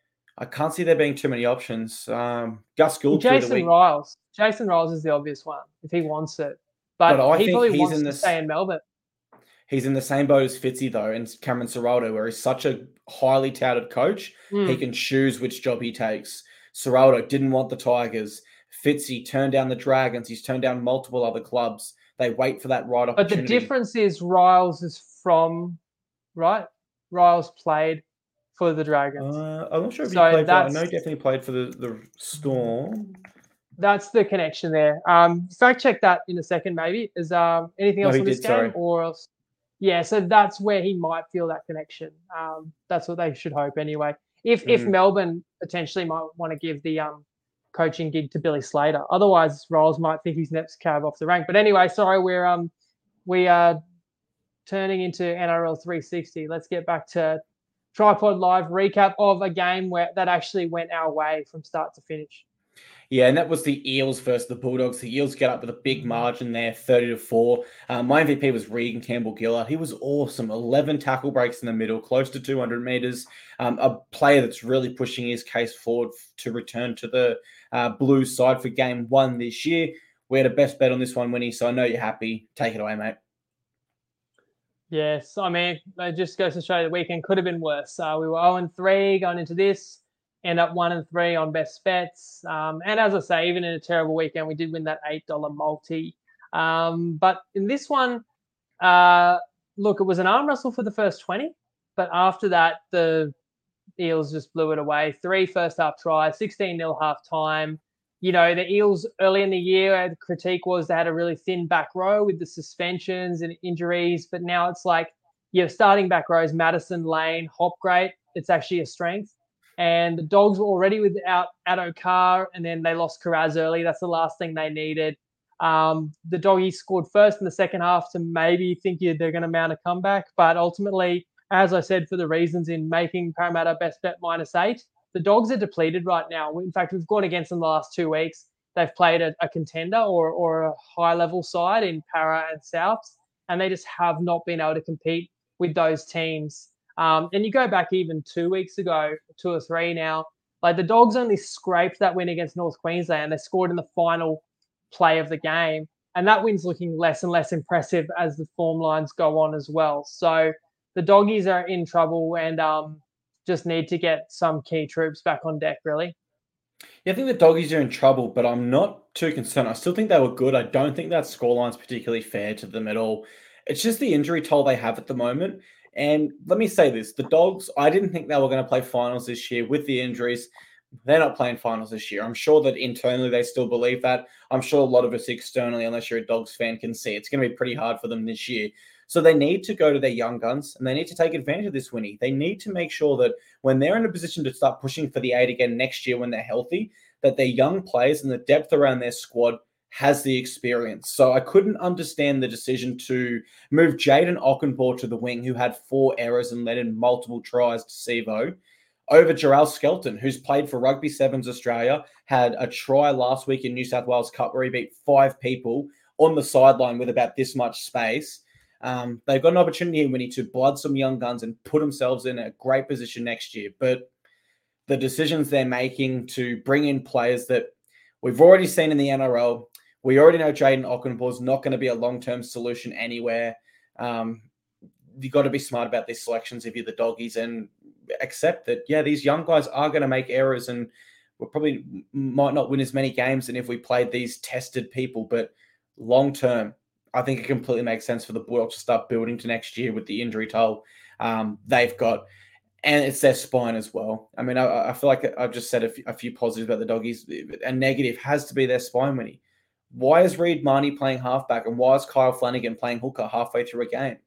I can't see there being too many options. Um, Gus Well, Gould through the Jason week, Riles. Jason Riles is the obvious one if he wants it, but, but I he think probably he's wants in to this. stay in Melbourne. He's in the same boat as Fitzy, though, and Cameron Ciraldo, where he's such a highly touted coach. Mm. He can choose which job he takes. Ciraldo didn't want the Tigers. Fitzy turned down the Dragons. He's turned down multiple other clubs. They wait for that right But the opportunity. difference is Riles is from, right? Riles played for the Dragons. Uh, I'm not sure if So he played for. I that's- know he definitely played for the, the Storm. That's the connection there. Um, fact check that in a second, maybe. Is um anything No, else he on this did, game, sorry. or else? Yeah, so that's where he might feel that connection. Um, that's what they should hope anyway. If if Mhm. Melbourne potentially might want to give the um coaching gig to Billy Slater, otherwise Rolls might think he's next cab off the rank. But anyway, sorry, we're um we are turning into N R L three sixty. Let's get back to Tripod Live recap of a game where that actually went our way from start to finish. Yeah, and that was the Eels versus the Bulldogs. The Eels get up with a big margin there, thirty to four. Um, my M V P was Regan Campbell-Gillard. He was awesome. eleven tackle breaks in the middle, close to two hundred meters. Um, a player that's really pushing his case forward to return to the uh, blue side for game one this year. We had a best bet on this one, Winnie, so I know you're happy. Take it away, mate. Yes, I mean, it just goes to show the weekend could have been worse. Uh, we were zero and three going into this, end up one and three on best bets. Um, and as I say, even in a terrible weekend, we did win that eight dollar multi. Um, but in this one, uh, look, it was an arm wrestle for the first twenty, but after that, the Eels just blew it away. Three first half tries, sixteen nil half time. You know, the Eels early in the year, the critique was they had a really thin back row with the suspensions and injuries. But now it's like your starting back rows, Madison, Lane, Hopgrave. It's actually a strength. And the Dogs were already without Addo Carr, and then they lost Carraz early. That's the last thing they needed. Um, the Doggies scored first in the second half to maybe think you they're going to mount a comeback. But ultimately, as I said, for the reasons in making Parramatta best bet minus eight, the Dogs are depleted right now. In fact, we've gone against them the last two weeks. They've played a, a contender or, or a high-level side in Para and Souths, and they just have not been able to compete with those teams. Um, and you go back even two weeks ago, two or three now, like the Dogs only scraped that win against North Queensland. They scored in the final play of the game, and that win's looking less and less impressive as the form lines go on as well. So the Doggies are in trouble and um, just need to get some key troops back on deck, really. Yeah, I think the Doggies are in trouble, but I'm not too concerned. I still think they were good. I don't think that scoreline's particularly fair to them at all. It's just the injury toll they have at the moment. And let me say this, the Dogs, I didn't think they were going to play finals this year with the injuries. They're not playing finals this year. I'm sure that internally they still believe that. I'm sure a lot of us externally, unless you're a Dogs fan, can see it's going to be pretty hard for them this year. So they need to go to their young guns and they need to take advantage of this, Winnie. They need to make sure that when they're in a position to start pushing for the eight again next year when they're healthy, that their young players and the depth around their squad has the experience. So I couldn't understand the decision to move Jaden Ockenbaugh to the wing, who had four errors and led in multiple tries to Sevo, over Jarrell Skelton, who's played for Rugby Sevens Australia, had a try last week in New South Wales Cup where he beat five people on the sideline with about this much space. Um, they've got an opportunity here, Winnie, to blood some young guns and put themselves in a great position next year. But the decisions they're making to bring in players that we've already seen in the N R L, we already know Jaden Ockenbaugh is not going to be a long-term solution anywhere. Um, you've got to be smart about these selections if you're the doggies and accept that, yeah, these young guys are going to make errors and we probably might not win as many games than if we played these tested people. But long-term, I think it completely makes sense for the Bulldogs to start building to next year with the injury toll um, they've got. And it's their spine as well. I mean, I, I feel like I've just said a few, a few positives about the doggies. A negative has to be their spine, Winnie. Why is Reed Marnie playing halfback and why is Kyle Flanagan playing hooker halfway through a game?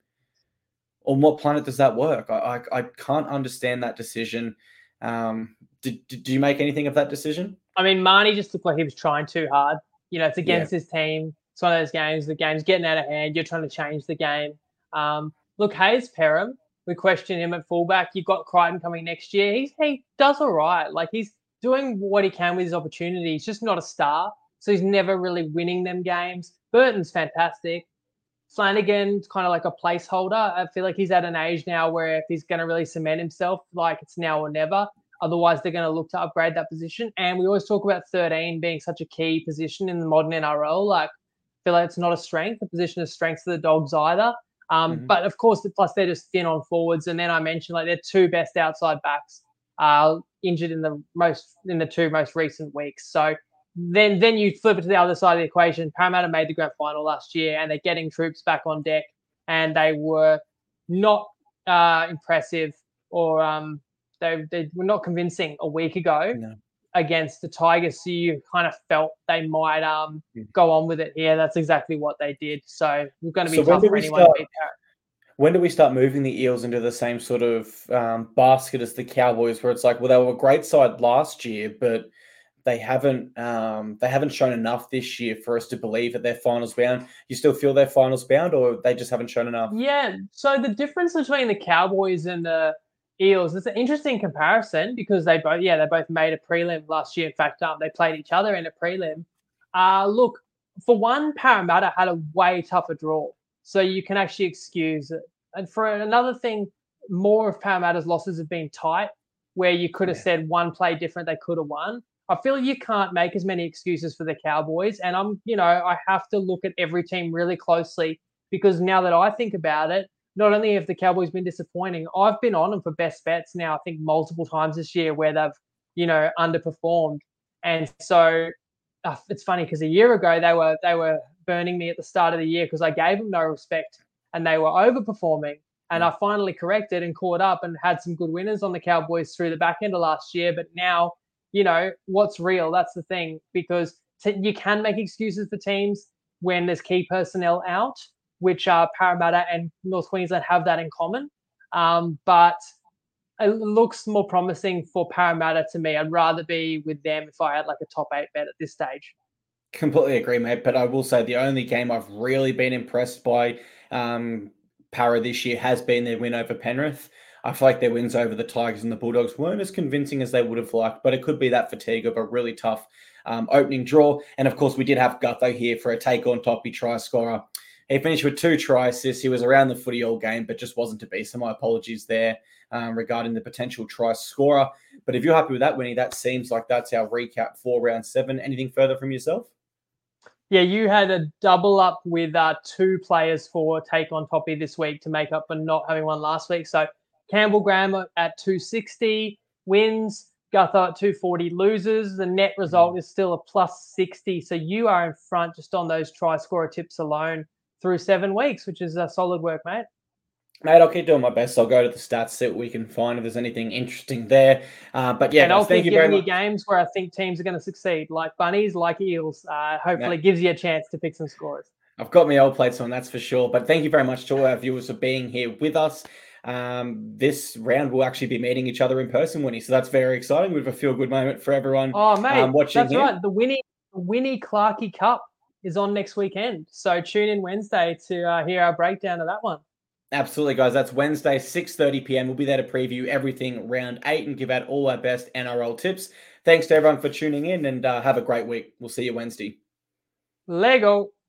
On what planet does that work? I I, I can't understand that decision. Um, did, did you make anything of that decision? I mean, Marnie just looked like he was trying too hard. You know, it's against yeah. his team. It's one of those games, the game's getting out of hand. You're trying to change the game. Um, look, Hayes Perham, we question him at fullback. You've got Crichton coming next year. He's, he does all right. Like, he's doing what he can with his opportunity. He's just not a star. So he's never really winning them games. Burton's fantastic. Flanagan's kind of like a placeholder. I feel like he's at an age now where if he's going to really cement himself, like it's now or never. Otherwise, they're going to look to upgrade that position. And we always talk about thirteen being such a key position in the modern N R L. Like, I feel like it's not a strength, a position of strength for the Dogs either. Um, mm-hmm. But of course, plus they're just thin on forwards. And then I mentioned like their two best outside backs are injured in the most in the two most recent weeks. So then then you flip it to the other side of the equation. Parramatta made the grand final last year and they're getting troops back on deck and they were not uh, impressive or um, they, they were not convincing a week ago no. against the Tigers. So you kind of felt they might um, yeah. go on with it here. That's exactly what they did. So it's going to be so tough for anyone start, to beat Parramatta. When do we start moving the Eels into the same sort of um, basket as the Cowboys where it's like, well, they were a great side last year, but They haven't um, they haven't shown enough this year for us to believe that they're finals bound. You still feel they're finals bound or they just haven't shown enough? Yeah. So the difference between the Cowboys and the Eels, it's an interesting comparison because they both, yeah, they both made a prelim last year. In fact, um, they played each other in a prelim. Uh, look, for one, Parramatta had a way tougher draw. So you can actually excuse it. And for another thing, more of Parramatta's losses have been tight where you could have yeah. said one play different, they could have won. I feel you can't make as many excuses for the Cowboys. And I'm, you know, I have to look at every team really closely because now that I think about it, not only have the Cowboys been disappointing, I've been on them for best bets now, I think multiple times this year where they've, you know, underperformed. And so uh, it's funny because a year ago they were, they were burning me at the start of the year because I gave them no respect and they were overperforming. And I finally corrected and caught up and had some good winners on the Cowboys through the back end of last year. But now, you know, what's real? That's the thing, because t- you can make excuses for teams when there's key personnel out, which uh, Parramatta and North Queensland have that in common. Um, but it looks more promising for Parramatta to me. I'd rather be with them if I had like a top eight bet at this stage. Completely agree, mate. But I will say the only game I've really been impressed by um, Para this year has been their win over Penrith. I feel like their wins over the Tigers and the Bulldogs weren't as convincing as they would have liked, but it could be that fatigue of a really tough um, opening draw. And of course, we did have Gutho here for a take on Toppy try scorer. He finished with two try assists. He was around the footy all game, but just wasn't to be. So my apologies there um, regarding the potential try scorer. But if you're happy with that, Winnie, that seems like that's our recap for round seven. Anything further from yourself? Yeah, you had a double up with uh, two players for take on Toppy this week to make up for not having one last week. So Campbell Graham at two sixty wins, Gutho at two forty loses. The net result is still a plus sixty. So you are in front just on those try scorer tips alone through seven weeks, which is a solid work, mate. Mate, I'll keep doing my best. I'll go to the stats, see what we can find if there's anything interesting there. Uh, but yeah, and I'll thank keep you very giving much. you games where I think teams are going to succeed, like bunnies, like eels. Uh, hopefully, mate, gives you a chance to pick some scores. I've got my old plates on, that's for sure. But thank you very much to all our viewers for being here with us. Um, this round we'll actually be meeting each other in person, Winnie. So that's very exciting. We have a feel good moment for everyone Oh, mate, um, watching that's here. right. The Winnie, Winnie Clarkey Cup is on next weekend. So tune in Wednesday to uh, hear our breakdown of that one. Absolutely, guys. That's Wednesday, six thirty p.m. We'll be there to preview everything round eight and give out all our best N R L tips. Thanks to everyone for tuning in, and uh, have a great week. We'll see you Wednesday. Lego.